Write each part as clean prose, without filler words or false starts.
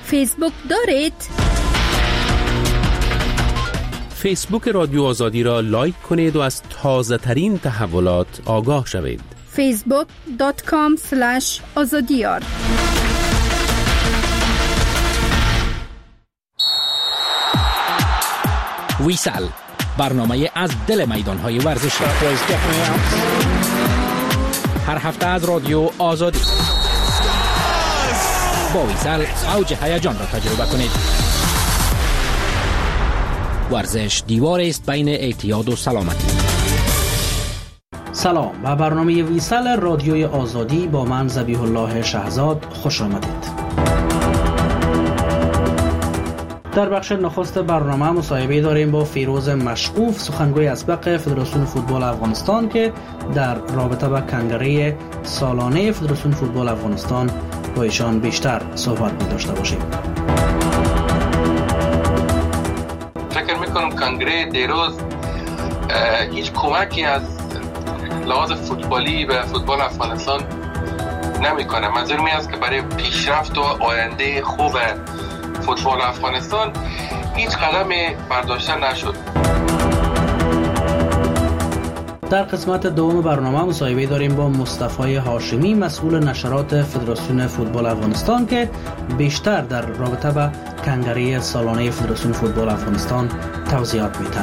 فیسبوک دارید؟ فیسبوک رادیو آزادی را لایک کنید و از تازه ترین تحولات آگاه شوید. facebook.com/azadiyar ویسال، برنامه از دل میدان‌های ورزشی. هر هفته از رادیو آزادی. با ویسال اوج هیجان را تجربه کنید. ورزش دیواری است بین اعتیاد و سلامتی. سلام، به برنامه ویسال رادیوی آزادی با من ذبیح الله شهزاد خوش آمدید. در بخش نخست برنامه مصاحبه داریم با فیروز مشعوف، سخنگوی اسبق فدراسیون فوتبال افغانستان که در رابطه با کنگره سالانه فدراسیون فوتبال افغانستان با ایشان بیشتر صحبت داشته باشیم. فکر میکنم کنگره دیروز هیچ کمکی از لحاظ فوتبالی به فوتبال افغانستان نمیکنه. منظورم این است که برای پیشرفت و آینده خوب فوتبال افغانستان هیچ قدمی برداشته نشد. در قسمت دوم برنامه مصاحبه داریم با مصطفی هاشمی، مسئول نشرات فدراسیون فوتبال افغانستان که بیشتر در رابطه با کنگره سالانه فدراسیون فوتبال افغانستان توضیحات میدن.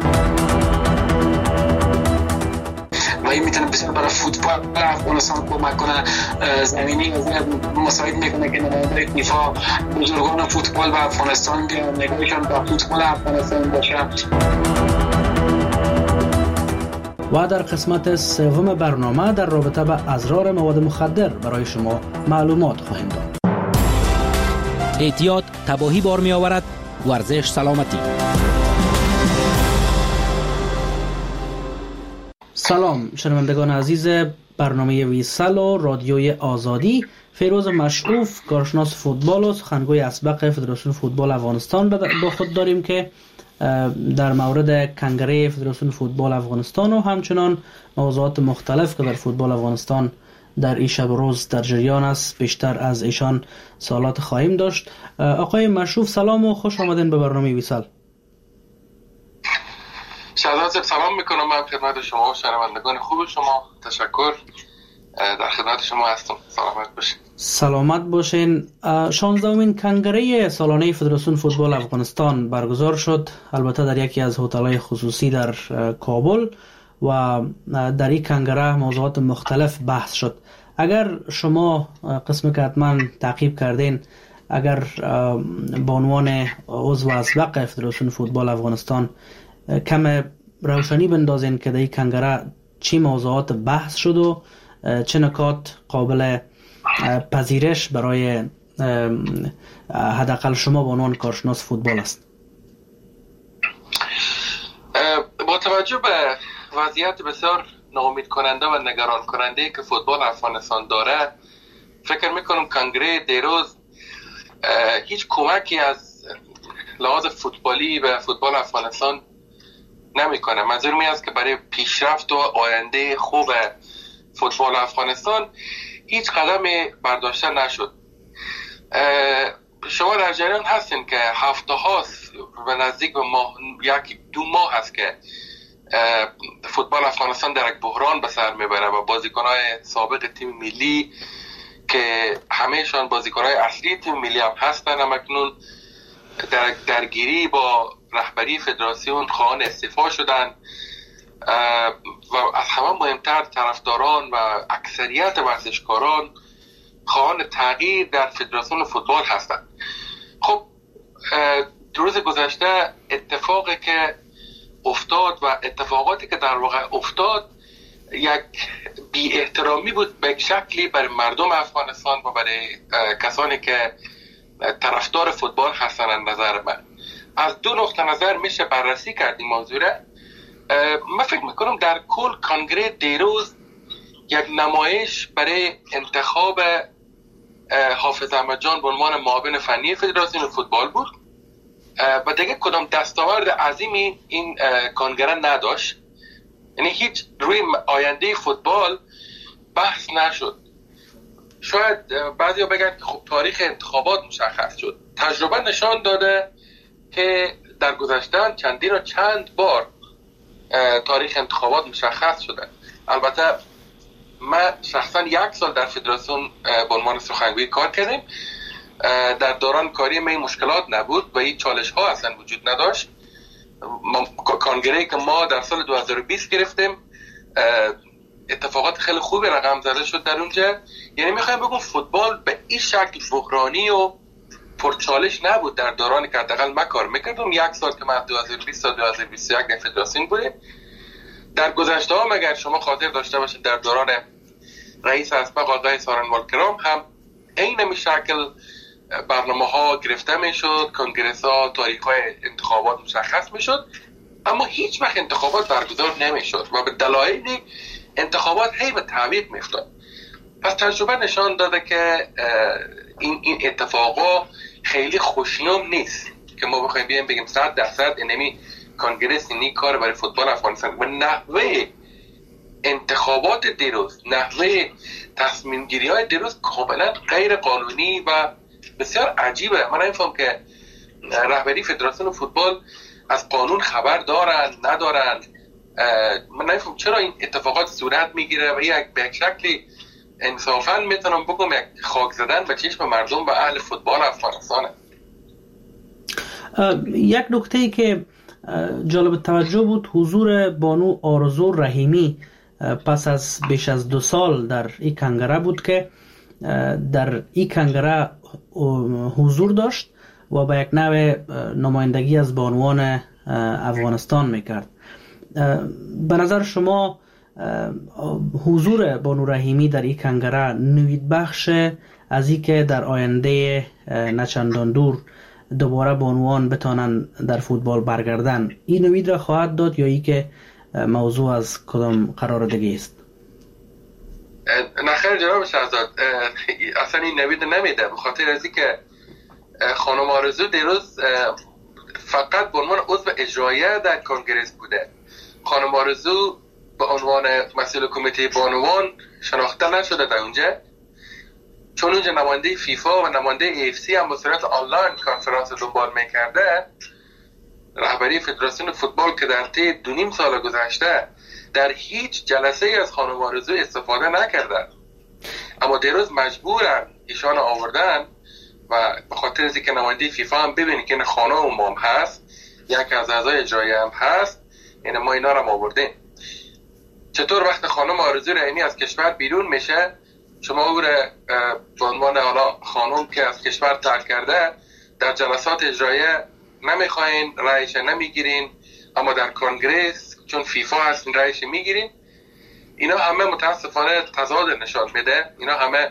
و این میتونه بسیار برای فوتبال افغانستان کمک کنه. زمینی مساعد میکنه که نماینده فیفا بزرگان فوتبال به افغانستان بیان، نگاهشان به فوتبال افغانستان باشه. و در قسمت سوم برنامه در رابطه با اضرار مواد مخدر برای شما معلومات خواهیم داد. اعتیاد تباهی بار می آورد، ورزش سلامتی. سلام شنوندگان عزیز برنامه ویسال و رادیوی آزادی. فیروز مشعوف، کارشناس فوتبال و سخنگوی اسبق فدراسیون فوتبال افغانستان با خود داریم که در مورد کنگره فدراسیون فوتبال افغانستان و همچنان موضوعات مختلف که در فوتبال افغانستان در این شب و روز در جریان است بیشتر از ایشان سوالات خواهیم داشت. آقای مشعوف سلام و خوش آمدین به برنامه ویسال. شهزاد سلام میکنم من خدمت شما و شنوندگان خوب شما. تشکر، در خدمت شما هستم. سلامت باشین. سلامت باشین. 16مین کنگره سالانه فدراسیون فوتبال افغانستان برگزار شد، البته در یکی از هتل‌های خصوصی در کابل و در این کنگره موضوعات مختلف بحث شد. اگر شما قسمی که حتما تعقیب کردین، اگر به عنوان عضو اسبق فدراسیون فوتبال افغانستان کم روشنی بندازین که در این کنگره چی موضوعات بحث شد و چه نکات قابل پذیرش برای حداقل شما به عنوان کارشناس فوتبال است؟ با توجه به وضعیت بسیار ناامید کننده و نگران کننده که فوتبال افغانستان داره، فکر میکنم کنگره دیروز هیچ کمکی از لحاظ فوتبالی به فوتبال افغانستان نمیکنه. منظورم این است که برای پیشرفت و آینده خوب فوتبال افغانستان هیچ قدمی برداشته نشد. شما در جریان هستین که هفته هاست و نزدیک به یکی دو ماه هست که فوتبال افغانستان در یک بحران به سر میبره و بازیکنهای سابق تیم ملی که همهشان بازیکنهای اصلی تیم ملی هم هستن هم اکنون در درگیری با رهبری فدراسیون خواهان استعفا شدن و از همه مهمتر طرفداران و اکثریت ورزشکاران خواهان تغییر در فدراسیون فوتبال هستند. خب روز گذشته اتفاقی که افتاد و اتفاقاتی که در واقع افتاد یک بی احترامی بود به شکلی برای مردم افغانستان و برای کسانی که طرفدار فوتبال هستن. از نظر من از دو نقطه نظر میشه بررسی کرد این موضوع. من فکر میکنم در کل کنگره دیروز یک نمایش برای انتخاب حافظ احمد جان به عنوان معاون فنی فدراسیون فوتبال بود و دیگه کدام دستاورد عظیمی این کنگره نداشت. یعنی هیچ روی آینده فوتبال بحث نشد. شاید بعضیا بگن که خب تاریخ انتخابات مشخص شد. تجربه نشان داده که در گذشته چند بار تاریخ انتخابات مشخص شده. البته من شخصا 1 سال در فدراسیون به عنوان سخنگوی کار کردیم. در دوران کاری من مشکلات نبود و هیچ چالش ها اصلا وجود نداشت. کنگره که ما در سال 2020 گرفتیم اتفاقات خیلی خوبی رقم زده شد در اونجا. یعنی میخوایم بگم فوتبال به این شکل بحرانی و پرچالش نبود در دورانی که حداقل من کار میکردم. 1 سال که من 2020 تا 2021 در فدراسیون بودیم. در گذشته ها اگر شما خاطر داشته باشید در دوران رئیس اسبق آقای سارنوال کرام هم این شکل برنامه ها گرفته میشد، کنگرس ها، تاریخ های انتخابات مشخص میشد، اما هیچ وقت انتخابات برگزار نمیشد و به دلایلی انتخابات هی به تعویق میافتاد. پس تجربه نشان داده که این اتفاقا خیلی خوشیوم نیست که ما بخوایم بیایم بگیم 100% اینمی کنگرس اینی کار برای فوتبال افغانستان. و نحوه انتخابات دیروز، نحوه تصمیم گیری های دیروز کاملا غیر قانونی و بسیار عجیبه. من نمیفهم که رهبری فدراسیون فوتبال از قانون خبر دارن ندارن. من نمیفهم چرا این اتفاقات صورت میگیره و به یک شکلی انصافا میتونم بگم یک خاک زدن به چشم مردم و اهل فوتبال افغانستانه. یک نکته‌ای که جالب توجه بود حضور بانو آرزو رحیمی پس از بیش از 2 سال در این کنگره بود که در این کنگره حضور داشت و به یک نوع نمایندگی از بانوان افغانستان میکرد. به نظر شما حضور بانو رحیمی در این کنگره نوید بخش از این که در آینده نچندان دور دوباره بانوان بتانن در فوتبال برگردن، این نوید را خواهد داد یا ای که موضوع از کدام قرار دیگه است؟ نخیر جناب شهزاد، اصلا این نوید نمیده، به خاطر از که خانم آرزو دیروز فقط به عنوان عضو اجرایه در کنگرس بوده. خانم آرزو به عنوان مسئول کمیته بانوان شناخته نشده در اونجا، چون اونجا نماینده فیفا و نماینده AFC هم به صورت آنلاین کنفرانس دنبال میکرده. رهبری فدراسیون فوتبال که در طی 2.5 سال گذشته در هیچ جلسه از خانم آرزو استفاده نکردن، اما دیروز مجبورن ایشان آوردن و به خاطر از اینکه نماینده فیفا هم ببینید که این خانم هم هست، یک از اعضای اجرایی هم هست، یعنی ما اینا رو آوردیم. چطور وقت خانم آرزو رحیمی از کشور بیرون میشه، شما او را به عنوان حالا خانم که از کشور ترک کرده در جلسات اجرایه نمیخواین، رایش نمیگیرین، اما در کنگرس چون فیفا هست رایش میگیرین. اینا همه متاسفانه تضاد نشان میده. اینا همه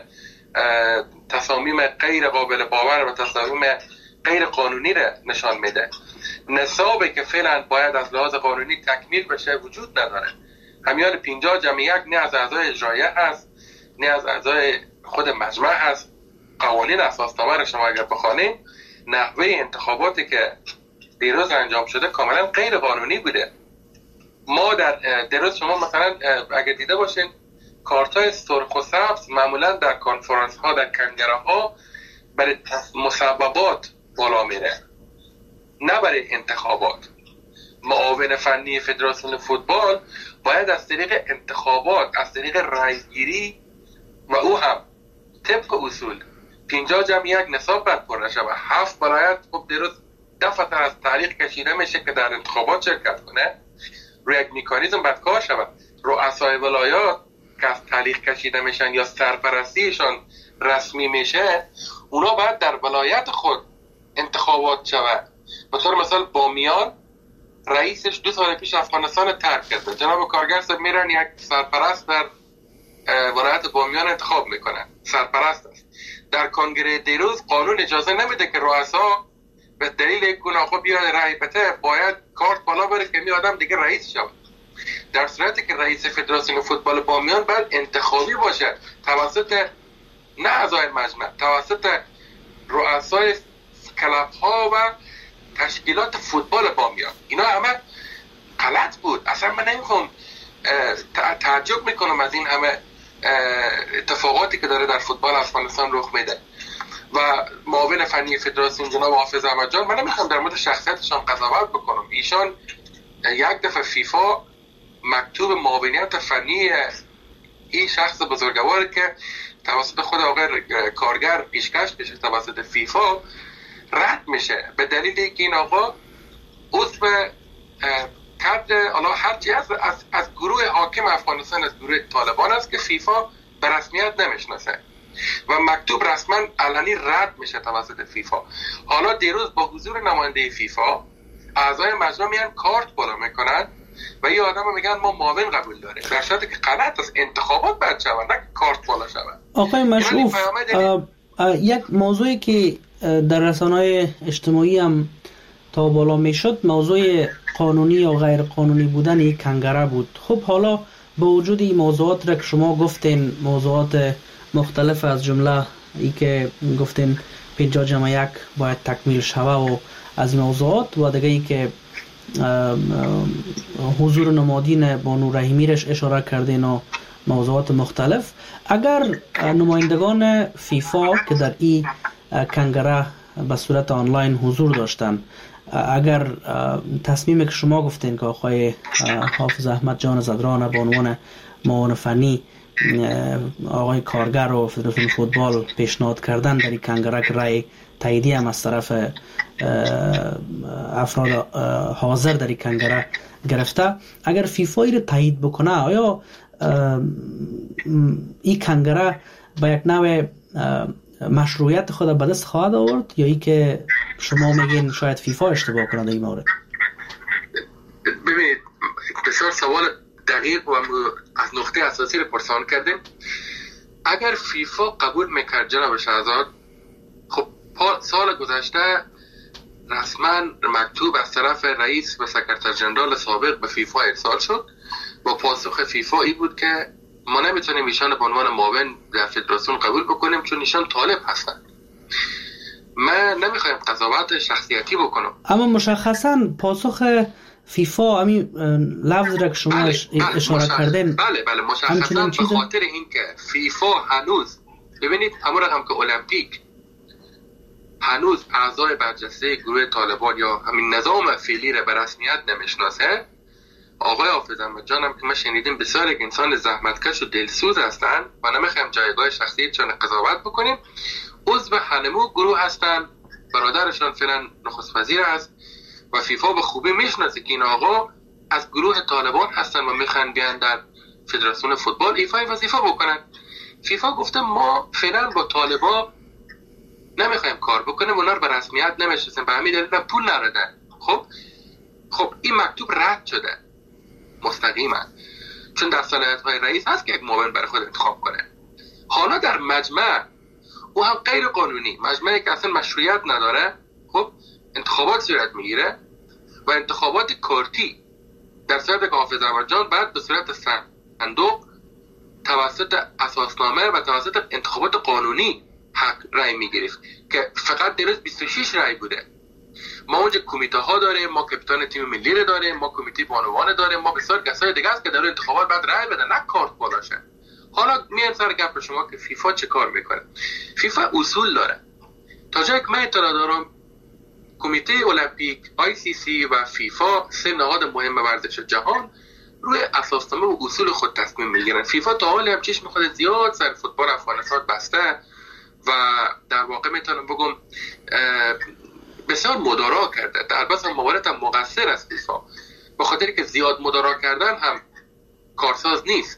تصامیم غیر قابل باور و تصامیم غیر قانونی را نشان میده. نصابی که فعلا باید از لحاظ قانونی تکمیل بشه وجود نداره. همیان 50 جمع 1 نه از اعضای اجرایه هست نه از اعضای خود مجمع هست. قوانین اساسنامه را شما اگر بخوانید، نحوه انتخاباتی که دیروز انجام شده کاملا غیر قانونی بوده. ما در دیروز شما مثلا اگر دیده باشین کارتای سرخ و سبز معمولا در کنفرانس ها، در کنگره ها برای مسببات بالا میره، نه برای انتخابات. معاون فنی فدراسیون فوتبال باید از طریق انتخابات، از طریق رایگیری و او هم طبق اصول 50 جمع 1 نصاب باید پر نشه و 7 برایت خب دیروز دفعه از تاریخ کشیده میشه که در انتخابات شرکت کنه. روی یک میکانیزم باید کار شود. رؤسای ولایات که از تاریخ کشیده میشن یا سرپرستیشان رسمی میشه، اونا باید در ولایت خود انتخابات شود. به طور مثال بامیان رئیسش 2 سال پیش افغانستان ترک کرده، جناب کارگر صاحب میرن یک سرپرست در ولایت بامیان انتخاب میکنن، سرپرست است. در کنگره دیروز قانون اجازه نمیده که رؤسا به دلیل یک گناه بیاد رای بده، باید کارت بالا بره که می آدم دیگه رئیس شود. در صورتی که رئیس فدراسیون فوتبال بامیان باید انتخابی باشه توسط نه اعضای مجمع، توسط رؤسای کلاب ها و تشکیلات فوتبال بامیان. اینا همه غلط بود. اصلا من نمیخوام تعجب میکنم از این همه اتفاقاتی که داره در فوتبال افغانستان رخ میده و معاون فنی فدراسیون جناب حافظ احمد جان، من نمیخوام در مورد شخصیتشان قضاوت بکنم. ایشان یک دفعه فیفا مکتوب معاونیت فنی این شخص بزرگوار که توسط خود آقای کارگر پیشکش بشه توسط فیفا رد میشه به دلیل اینکه این آقا عضو کرد هرچی از گروه حاکم افغانستان، از گروه طالبان است که فیفا به رسمیت نمیشناسه و مکتوب رسما علنی رد میشه توسط فیفا. حالا دیروز با حضور نماینده فیفا اعضای مجلس میان کارت بالا میکنن و یه آدم میگن ما معاون قبول داره، در صورتی که غلط است. انتخابات باید شود نه کارت بالا شود. آقای مشروف، یک موضوعی که در رسانه‌های اجتماعی هم تا بالا میشد موضوع قانونی یا غیر قانونی بودن یک کنگره بود. خب حالا با وجود این موضوعات را که شما گفتین، موضوعات مختلف از جمله ای که گفتین 50+1 باید تکمیل شوه و از این موضوعات و دیگه ای که حضور نمادین بانو رحیمی رش اشاره کردین و موضوعات مختلف، اگر نمایندگان فیفا که در این کنگره به صورت آنلاین حضور داشتن، اگر تصمیمی که شما گفتین که آقای حافظ احمد جان زدران به عنوان معاون فنی آقای کارگر و فدراسیون فوتبال پیشنهاد کردن در این کنگره که رای تاییدی هم از طرف افراد حاضر در این کنگره گرفته، اگر فیفا رو تایید بکنه، آیا این کنگره با یک نوع مشروعیت خود به دست خواهد آورد یا ای که شما میگین شاید فیفا اشتباه کنه در این مورد؟ ببینید، بسیار سوال دقیق و از نقطه اساسی رو پرسان کردیم. اگر فیفا قبول میکرد جناب شهزاد، خب سال گذشته رسما مکتوب از طرف رئیس و سکرتر جنرال سابق به فیفا ارسال شد و پاسخ فیفا این بود که ما نمیتونیم ایشان به عنوان معاون در فدراسیون قبول بکنیم چون ایشان طالب هستند. من نمیخوایم قضاوت شخصیتی بکنم، اما مشخصا پاسخ فیفا همین لفظ را که شما اشاره کردین، بله مشخصا به خاطر اینکه فیفا هنوز، ببینید همون رقم که المپیک هنوز اعضای برجسته گروه طالبان یا همین نظام فعلی را به رسمیت نمیشناسه، آقای حافظ احمد جان هم که ما شنیدیم بسیار یک انسان زحمتکش و دلسوز هستن و نمیخوایم جایگاه شخصی چون قضاوت بکنیم، عضو هنمو گروه هستن، برادرشان فعلا نخست وزیر است و فیفا به خوبی میشناسه که این آقا از گروه طالبان هستن و میخوان بیان در فدراسیون فوتبال ایفای وظیفه بکنن. فیفا گفته ما فعلا با طالبا نمیخوایم کار بکنیم، اونا رو به رسمیت نمیشناسیم، به همین دلیل پول نردن. خب این مکتوب رد شده مستقیما، چون در صلاحیت‌های رئیس هست که یک معاون برای خود انتخاب کنه. حالا در مجمع او هم غیر قانونی، مجمعی که اصلا مشروعیت نداره، خب انتخابات صورت میگیره و انتخابات کارتی در صورت که حافظ احمد جان بعد به صورت صندوق توسط اساسنامه و توسط انتخابات قانونی حق رای میگرفت که فقط دیروز 26 رای بوده. ما اونجا کمیته ها داریم، ما کاپیتان تیم ملی رو داریم، ما کمیته بانوان داریم، ما بسیار کسای دیگه است که در انتخابات بعد رای بدن، نه کارت بالاشه. حالا میان سر گپ شما که فیفا چه کار میکنه. فیفا اصول داره. تا جایی که من اطلاع دارم کمیته المپیک، ICC و فیفا سه نهاد مهم ورزش جهان روی اساسنامه و اصول خود تصمیم میگیرن. فیفا تا حالی هم چشم خود زیاد سر فوتبال افغانستان بسته و در واقع میتونم بگم بسیار مدارا کرده. البته موارد هم مقصر است فیفا، به خاطر که زیاد مدارا کردن هم کارساز نیست.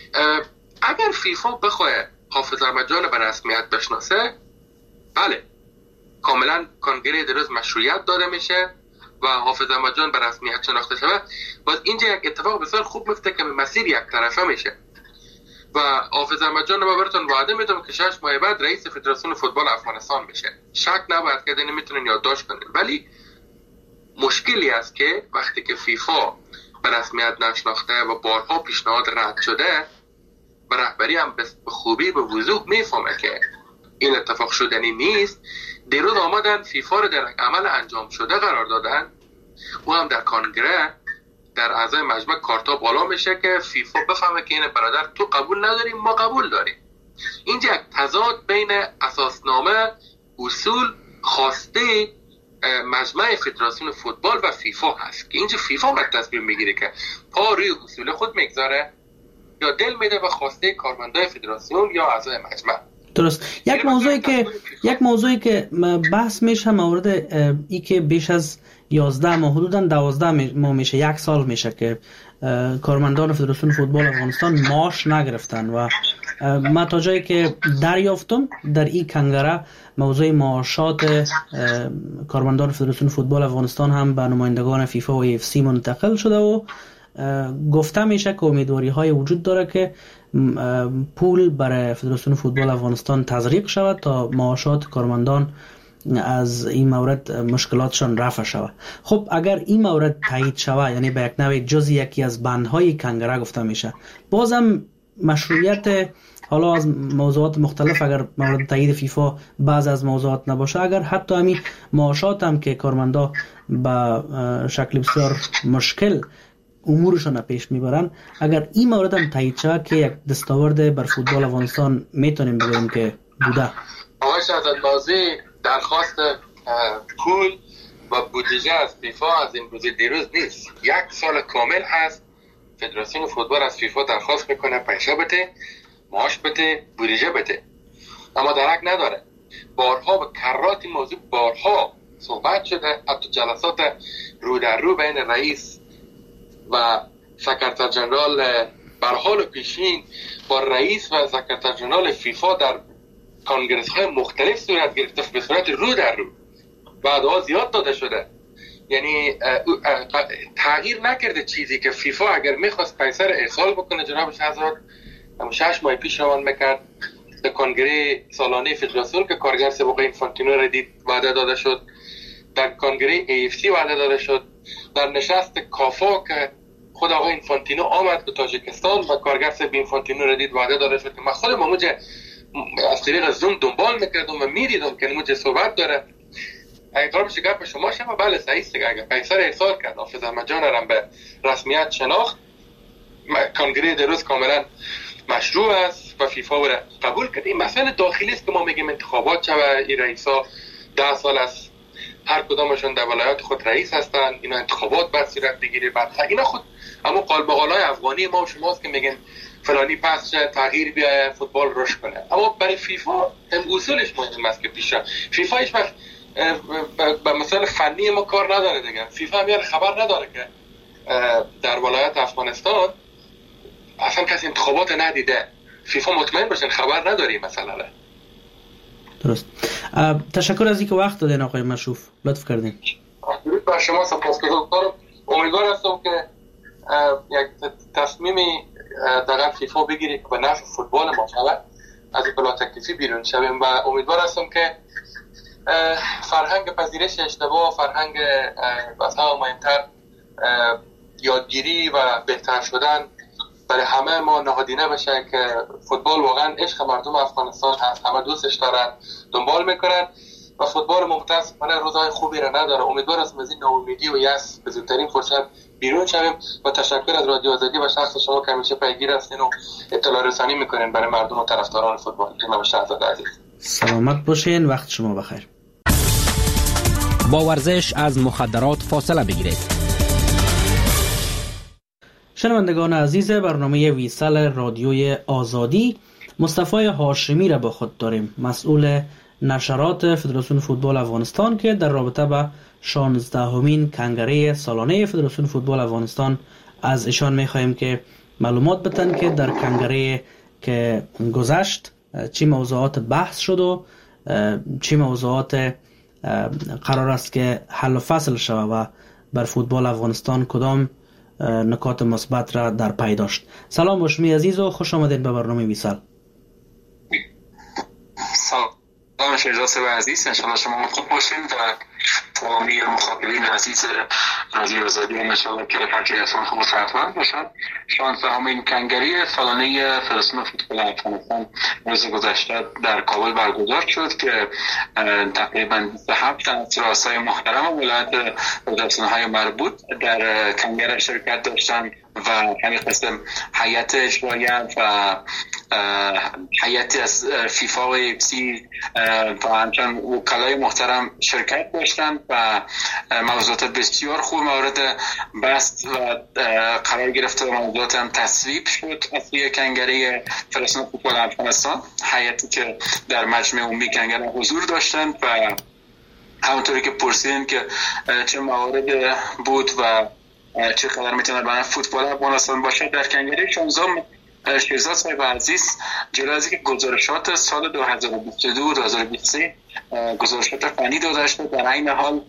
اگر فیفا بخواه حافظ احمد جان به رسمیت بشناسه، بله کاملا کنگره درست مشروعیت داده میشه و حافظ احمد جان به رسمیت شناخته شود. باز اینجا یک اتفاق بسیار خوب میفته که مسیر یک طرفه میشه و حافظ احمد جان ما براتون وعده میدم که 6 ماه بعد رئیس فدراسیون فوتبال افغانستان میشه. شک نباید که دین میتونن یادداشت کنن، ولی مشکلی است که وقتی که فیفا به رسمیت نشناخته و بارها پیشنهاد رد شده و رهبری هم به خوبی به وضوح میفهمه که این اتفاق شدنی نیست، دیروز آمدن فیفا رو در عمل انجام شده قرار دادن و هم در کنگره در اعضای مجمع کارتا بالا میشه که فیفا بفهمه که این برادر تو قبول نداری ما قبول داریم. اینجا یک تضاد بین اساسنامه، اصول، خواسته مجمع فدراسیون فوتبال و فیفا هست که اینجا فیفا باید تصمیم میگیره که پا روی اصول خود میگذاره یا دل میده به خواسته کارمندای فدراسیون یا اعضای مجمع. درست. یک موضوعی که بحث میشه مورد ای که بیش از 11 ماه حدوداً 12 ماه میشه، یک سال میشه که کارمندان فدراسیون فوتبال افغانستان معاش نگرفتن و ما تا جایی که دریافتم در این کنگره موضوع معاشات کارمندان فدراسیون فوتبال افغانستان هم به نمایندگان فیفا و AFC منتقل شده و گفته میشه که امیدواری های وجود داره که پول برای فدراسیون فوتبال افغانستان تزریق شود تا معاشات کارمندان از این مورد مشکلاتشان رفع شود. خب اگر این مورد تایید شود، یعنی به یک نوع جزئی یکی از بندهای کنگره گفته میشه، بازم مشروعیت حالا از موضوعات مختلف اگر مورد تایید فیفا بعض از موضوعات نباشه، اگر حتی همین معاشات هم که کارمندا به شکل بسیار مشکل امورشان پیش میبرن، اگر این مورد هم تایید شود که یک دستاورد بر فوتبال افغانستان میتونیم بگیم که بوده. آقای شهزادنازی درخواست پول و بودجه از فیفا از این روز دیروز نیست. یک سال کامل هست فدراسیون فوتبال از فیفا درخواست میکنه پیسه بده، معاش بده، بودجه بده، اما درک نداره. بارها به کرات این موضوع بارها صحبت شده، حتی جلسات رو در رو بین رئیس و سکرتر جنرال برحال پیشین با رئیس و سکرتر جنرال فیفا در کانگرس های مختلف صورت گرفته به صورت رو در رو. بعدها زیاد داده شده، یعنی تغییر نکرده چیزی که فیفا اگر میخواست پیسه رو ارسال بکنه جناب شهزاد 6 ماه پیش روان میکرد در کنگره سالانه فدراسیون که کارگر سابق اینفانتینو را دید وعده داده شد، در کنگره AFC وعده داده شد، در نشست کافا که خود آقای اینفانتینو آمد به تاجیکستان و کارگر سابق اینفانتینو را دید وعده داده شد که من خودم موجه از طریق زوم دنبال میکردم و میدیدم که موجه صحبت داره. اگه قرار بشه گپ شما شما بله صحیح است، اگه پیسه را ارسال کرد حافظ احمد جان را به رسمیت شناخت، کنگره دیروز کاملا مشروع است و فیفا را قبول کرد. این مسئله داخلی است که ما میگیم انتخابات شوه، این رئیسا 10 سال است هر کدامشون در ولایات خود رئیس هستن، اینا انتخابات بعد صورت بگیره، بعد اینا خود اما قالب‌قالای افغانی ما و شماست که میگن فلانی پس تغییر بیاید فوتبال رشد کنه. اما برای فیفا اصولش مهم است که پیشه فیفا هیچ وقت به مسائل فنی ما کار نداره دیگه. فیفا میاد خبر نداره که در ولایت افغانستان اصلا کسی انتخابات ندیده. فیفا مطمئن باشن خبر نداری مسئله را. درست. تشکر از اینکه وقت دادین آقای مشروف، لطف کردین. درود بر شما، سپاسگزارم. امیدوار هستم که یک تصمیمی در فیفا بگیری که به نفع فوتبال ما شود، از این بلا تکلیفی بیرون شویم و امیدوار هستم که فرهنگ پذیرش اشتباه، فرهنگ از همه مهمتر یادگیری و بهتر شدن برای همه ما نهادینه بشه که فوتبال واقعا عشق مردم افغانستان هست، همه دوستش دارن، دنبال میکنن و فوتبال متاسفانه روزهای خوبی را نداره. امیدوار هستم از این ناامیدی و یأس به زودترین فرصت بیرون شویم و تشکر از رادیو آزادی و شخص شما که همیشه پیگیر هستین و اطلاع رسانی میکنین برای مردم و طرفداران فوتبال. جناب شهزاده عزیز سلامت باشین، وقت شما بخیر. با ورزش از مخدرات فاصله بگیرید. شنوندگان عزیز برنامه ویسال رادیوی آزادی، مصطفی هاشمی را با خود داریم، مسئول نشرات فدراسیون فوتبال افغانستان که در رابطه با 16مین کنگره سالانه فدراسیون فوتبال افغانستان از ایشان می‌خواهیم که معلومات بدن که در کنگره که گذشت چی موضوعات بحث شد و چی موضوعات قرار است که حل و فصل شود و بر فوتبال افغانستان کدام نکات مثبت را در پی داشت. سلام هاشمی عزیز و خوش آمدید به برنامه ویسال. سلام شهزاد عزیز، انشاءالله شما خوب باشین و تمامی مخاطبین عزیز رادیو آزادی ان شاءالله که فعالیتشون خوب و صحتمند باشن. 16مین کنگره سالانه فدراسیون فوتبال افغانستان روز گذشته در کابل برگزار شد که تقریبا 27 از رؤسای محترم ولایت فدراسیون‌های مربوط در کنگره شرکت داشتند و همین قسم هیئت اجراییه و هیئتی از فیفا و ایفسی و همچنین وکلای محترم شرکت داشتند و موضوعات بسیار خوب مورد بحث و قرار گرفت و موضوعات هم تصویب شد از سوی کنگره فدراسیون فوتبال افغانستان، هیئتی که در مجمع عمومی کنگره حضور داشتند و همونطوری که پرسیدین که چه موارد بود و چه قدر میتونه برای فوتبال افغانستان باشه در کنگره 16 شیرزاد صاحب عزیز جلوی از اینکه گزارشات سال 2022-2023 گزارشات فنی داده شده، در این حال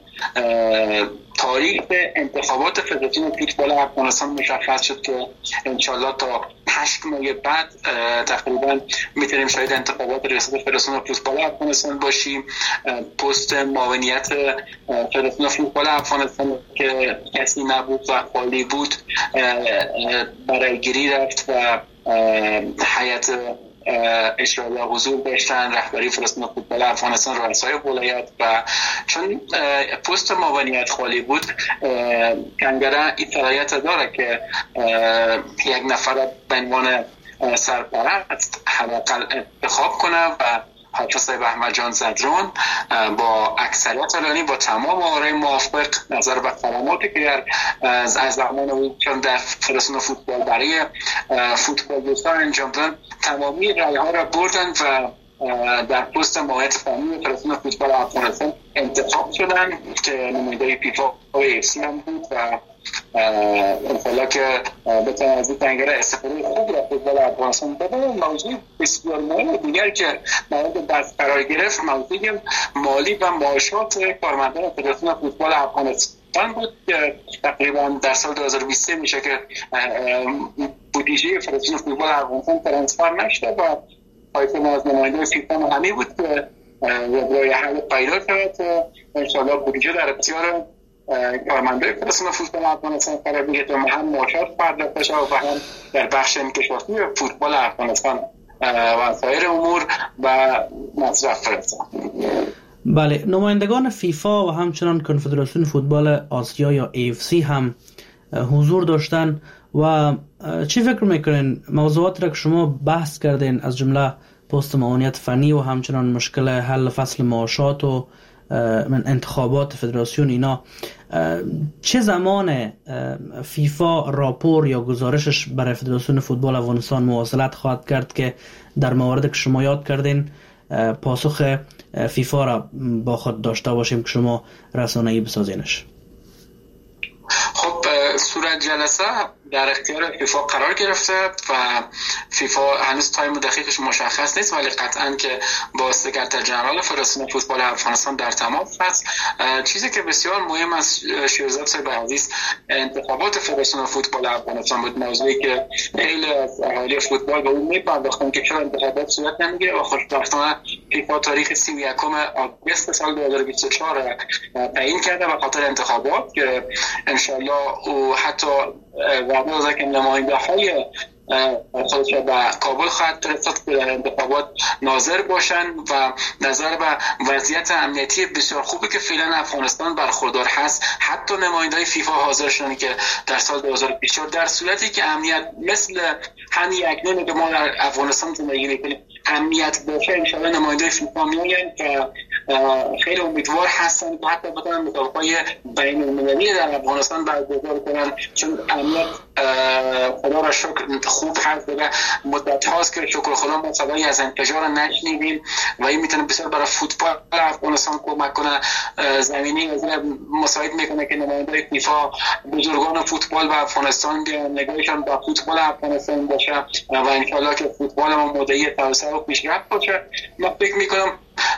تاریخ انتخابات فدراسیون فوتبال افغانستان مشخص شد که انشالله تا 8 ماه بعد تقریبا میتونیم شاید انتخابات ریاست فدراسیون فوتبال افغانستان باشیم. پست معاونیت فدراسیون فوتبال افغانستان که کسی نبود و خالی بود برای گیری رفت و هیئت اجرایی حضور داشتن، رهبری فدراسیون فوتبال افغانستان، رؤسای ولایت و چون پست معاونیت خالی بود کنگره این صلاحیت داره که یک نفر به عنوان سرپرست حداقل انتخاب کنه و حافظ صاحب احمد جان زدران با اکثریت علنی با تمام آرای موافق نظر به کلماتی که از زمان او در فدراسیون فوتبال برای فوتبال دوستان انجام دادن تمامی رای ها را بردن و در پست معاونیت فنی فدراسیون فوتبال افغانستان انتخاب شدن که نماینده فیفا و ایفسی هم بود و انشالله که بتونن از این کنگره استفاده خوب را فوتبال افغانستان بدن. موضوع بسیار مهم دیگر که مورد بحث قرار گرفت موضوع مالی و معاشات کارمندان فدراسیون فوتبال افغانستان بود که تقریبا در سال 2023 میشه که بودجه فدراسیون فوتبال افغانستان ترانسفر نشده و پایپ ما از نماینده فیفا همی بود که برای حل پیدا شد. انشالله بودجه در اختیار کارمندای فدراسیون فوتبال افغانستان قرار بگیره تا هم معاشات پرداخت بشه و هم در بخش انکشافی فوتبال افغانستان و سایر امور و مصرف فرسته. بله، نمایندگان فیفا و همچنان کنفدراسیون فوتبال آسیا یا AFC هم حضور داشتن و چی فکر میکنین موضوعات را که شما بحث کردین از جمله پست معاونیت فنی و همچنان مشکل حل فصل معاشات و انتخابات فدراسیون اینا، چه زمان فیفا راپور یا گزارشش برای فدراسیون فوتبال افغانستان مواصلت خواهد کرد که در موارد که شما یاد کردین پاسخ فیفا را با خود داشته باشیم که شما رسانه‌ای بسازینش؟ خب صورت جلسه در اختیار فیفا قرار گرفته و فیفا هنوز تایم دقیقش مشخص نیست، ولی قطعاً که با سکرتر جنرال فدراسیون فوتبال افغانستان در تماس هست. چیزی که بسیار مهم است شیرزاد صاحب عزیز انتخابات فدراسیون فوتبال افغانستان بود، موضوعی که خیلی از اهالی فوتبال به اون میپرداختن که چرا انتخابات صورت نمیگیره و خوشبختانه فیفا تاریخ 31 آگوست سال 2024 تعیین کرده و خاطر انتخابات که انشالله او حتی وعده داده که نماینده های خودش را به کابل خواهد فرستاد که در انتخابات ناظر باشن و نظر به وضعیت امنیتی بسیار خوبی که فعلا افغانستان برخوردار هست. حتی نماینده‌های فیفا حاضر شدن که در سال 2024 در صورتی که امنیت مثل همین اکنون که ما در افغانستان زندگی می‌کنیم امنیت باشه انشاءالله نماینده‌های فیفا میآیند که خیلی امیدوار هستن که حتی بتونن مسابقه‌های بین‌المللی در افغانستان برگزار کنن، چون امنیت خدا را شکر خوب هست و مدت هاست که شکر خدا ما صدایی از انفجار نشنیدیم و این میتونه بسیار برای فوتبال افغانستان کمک کنه. زمینی از مساعد میکنه که نماینده فیفا بزرگان فوتبال و افغانستان بیان نگاهشان با فوتبال افغانستان باشه و انشالله که فوتبال ما مدعی توسعه و پیشرفت باشه. من فکر میکنم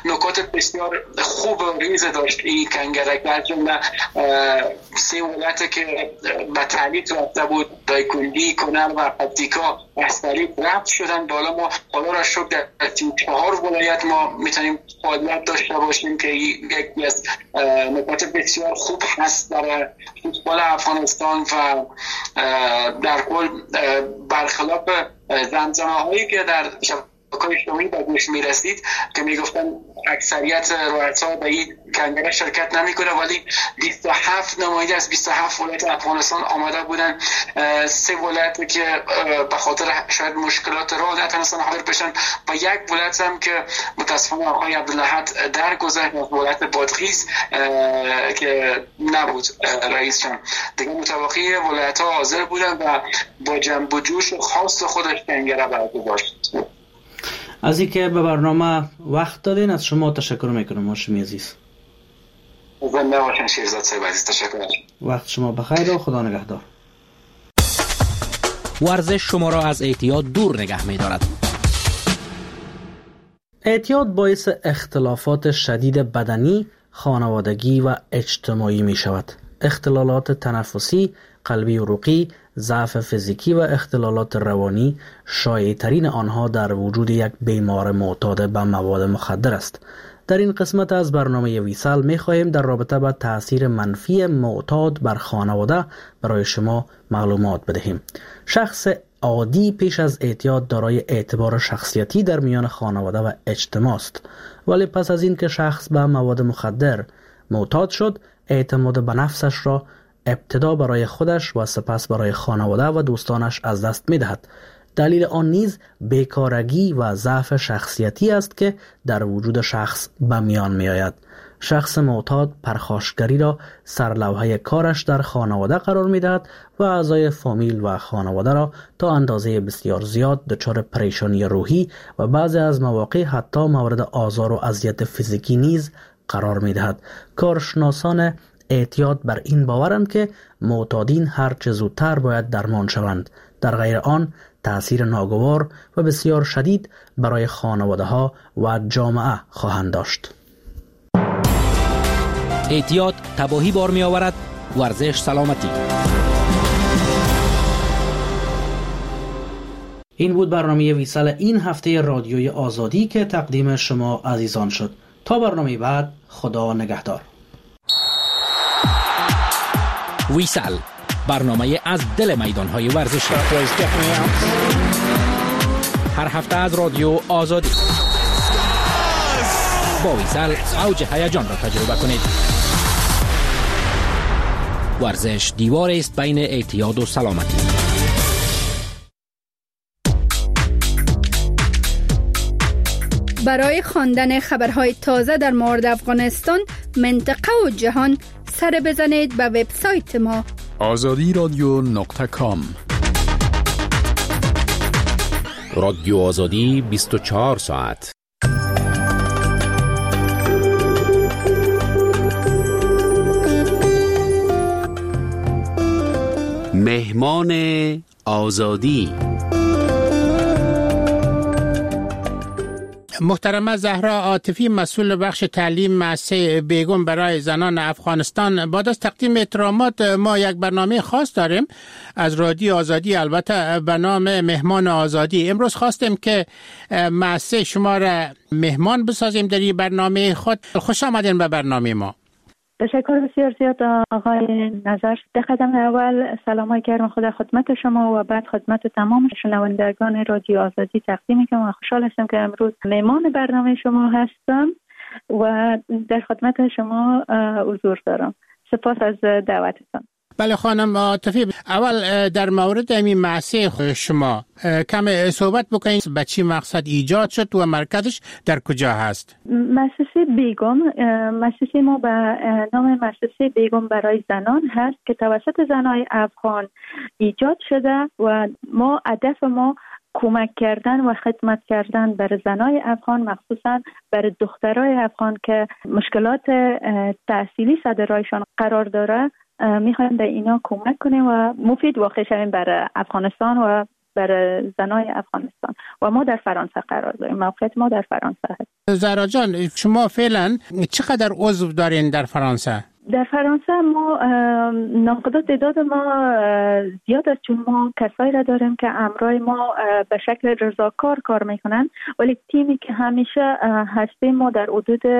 نکات بسیار خوب و ریز داشت این کنگرک، در جمله 3 ولایت که به تعلیق رفته بود، دایکنډي، کونړ و پکتیکا از تعلیق رفت شدن بالا. ما حالا را شکر در 4 ولایت ما میتونیم فعالیت داشته باشیم که یکی از نکات بسیار خوب هست در فوتبال افغانستان و در کل برخلاف زمزمه هایی که در شبکه‌های اجتماعی به گوش میرسید که میگفتن اکثریت رؤسا به این کنگره شرکت نمیکنه، ولی 27 نماینده از 27 ولایت افغانستان آمده بودن. 3 ولایت که به خاطر شاید مشکلات راه نتونستن حاضر بشن و یک ولایت هم که متاسفانه آقای عبدالأحد درگذشت، ولایت بادغیس که نبود رئیسشان. دیگه متبقی ولایت ها حاضر بودن و با جنب و جوش خاص خودش کنگره برگزار شد. از اینکه به برنامه وقت دادین از شما تشکر میکنم هاشمی عزیز. زنده باشین شیرزاد صاحب عزیز، تشکر. وقت شما بخیر و خدا نگهدار. ورزش شما را از اعتیاد دور نگه می‌دارد. اعتیاد باعث اختلافات شدید بدنی، خانوادگی و اجتماعی می شود. اختلالات تنفسی، قلبی عروقی، ضعف فیزیکی و اختلالات روانی شایع‌ترین آنها در وجود یک بیمار معتاد به مواد مخدر است. در این قسمت از برنامه ویسال می خواهیم در رابطه با تأثیر منفی معتاد بر خانواده برای شما معلومات بدهیم. شخص عادی پیش از اعتیاد دارای اعتبار شخصیتی در میان خانواده و اجتماع است، ولی پس از این که شخص به مواد مخدر معتاد شد، اعتماد به نفسش را ابتدا برای خودش و سپس برای خانواده و دوستانش از دست می دهد. دلیل آن نیز بیکارگی و ضعف شخصیتی است که در وجود شخص به میان می آید. شخص معتاد پرخاشگری را سرلوحه کارش در خانواده قرار می دهد و اعضای فامیل و خانواده را تا اندازه بسیار زیاد دچار پریشانی روحی و بعضی از مواقع حتی مورد آزار و اذیت فیزیکی نیز قرار می دهد. کارشناسان اعتیاد بر این باورند که معتادین هر چه زودتر باید درمان شوند، در غیر آن تأثیر ناگوار و بسیار شدید برای خانواده ها و جامعه خواهند داشت. اعتیاد تباهی بار می آورد، ورزش سلامتی. این بود برنامه ویسال این هفته رادیوی آزادی که تقدیم شما عزیزان شد. تا برنامه بعد، خدا نگهدار. ویسال، برنامه از دل میدان‌های ورزشی. هر هفته از رادیو آزادی. با ویسال اوج هیجان را تجربه کنید. ورزش دیوار است بین اعتیاد و سلامتی. برای خواندن خبرهای تازه در مورد افغانستان، منطقه و جهان، سر بزنید به وبسایت ما azadiradyo.com. رادیو آزادی 24 ساعت. مهمان آزادی. محترمه زهرا عاطفی، مسئول بخش تعلیم مؤسسه بیگم برای زنان افغانستان، بعد از تقدیم احترامات ما یک برنامه خاص داریم از رادیو آزادی، البته به نام مهمان آزادی. امروز خواستیم که مؤسسه شما را مهمان بسازیم در این برنامه خود. خوش آمدین به برنامه ما. تشکر بسیار زیاد آقای نظر. در قدم اول سلام گرم خدا خدمت شما و بعد خدمت تمام شنوندگان رادیو آزادی تقدیم میکنم و خوشحال هستم که امروز مهمان برنامه شما هستم و در خدمت شما حضور دارم. سپاس از دعوتتان. بله خانم عاطفی، اول در مورد این مؤسسه شما کم صحبت بکنید. به چی مقصد ایجاد شد و مرکزش در کجا هست؟ مؤسسه بیگم، مؤسسه ما به نام مؤسسه بیگم برای زنان هست که توسط زنای افغان ایجاد شده و هدف ما کمک کردن و خدمت کردن بر زنای افغان، مخصوصا بر دخترای افغان که مشکلات تحصیلی سر راهشان قرار داره. میخوایم به اینا کمک کنیم و مفید واقع شویم برای افغانستان و برای زنای افغانستان و ما در فرانسه قرار داریم. موقعیت ما در فرانسه هست. زهرا جان، شما فعلا چقدر عضو دارین در فرانسه؟ در فرانسه ما نامزد تعداد ما زیاد است، چون ما کسایی را داریم که همراه ما به شکل رضاکار کار میکنن، ولی تیمی که همیشه هستیم ما در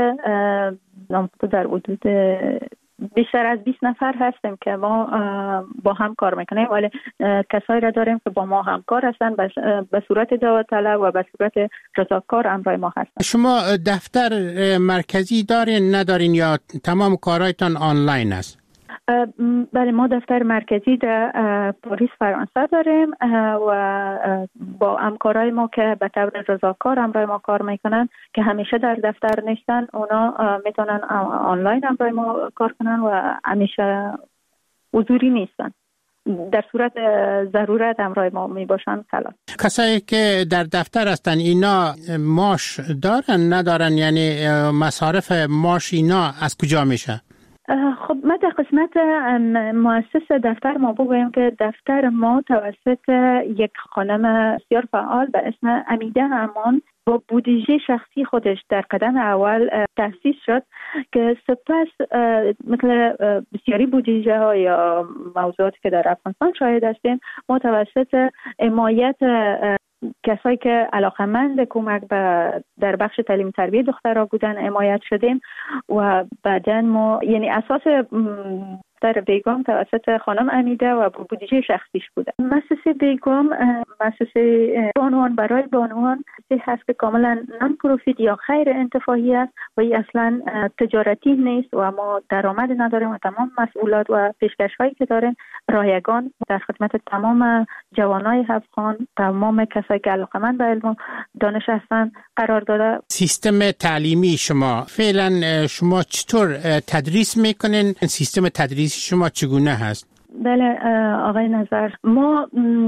حدود بیشتر از 20 نفر هستیم که ما با هم کار میکنیم، ولی کسایی را داریم که با ما همکار هستن به صورت داوطلب و به صورت رضاکار همراه ما هستن. شما دفتر مرکزی دارین ندارین یا تمام کارهایتان آنلاین است؟ بله، ما دفتر مرکزی در پاریس فرانسه داریم و با همکارای ما که به طور رضاکار همراه ما کار میکنن که همیشه در دفتر نیستن، اونا میتونن آنلاین همراه ما کار کنن و همیشه حضوری نیستن. در صورت ضرورت همراه ما می باشن خلاص. کسایی که در دفتر هستن اینا معاش دارن ندارن؟ یعنی مصارف معاش اینا از کجا میشه؟ خب ما در قسمت مؤسس دفتر ما بگویم که دفتر ما توسط یک خانم بسیار فعال به اسم امیده امان با بودجه شخصی خودش در قدم اول تأسیس شد که سپس مثل بسیاری بودجه ها یا موضوعاتی که در افغانستان شاهد هستیم، ما توسط حمایت کسایی که علاقمند کمک در بخش تعلیم تربیت دخترها بودن حمایت شدیم و بعداً ما یعنی اساس در بیگم توسط خانم امیده و بودجه شخصیش بوده. مؤسسه بیگم مؤسسه بانوان برای بانوان هست که کاملا نان پروفیت یا غیر انتفاعی است و این اصلا تجارتی نیست و ما درآمد نداریم و تمام مسئولات و پیشکش‌هایی که داریم رایگان در خدمت تمام جوانای افغان، تمام کسایی که علاقه‌مند به علم و دانش هستن قرار داده. سیستم تعلیمی شما فعلا شما چطور تدریس میکنین؟ سیستم تدریس شما چگونه هست؟ بله آقای نظر، ما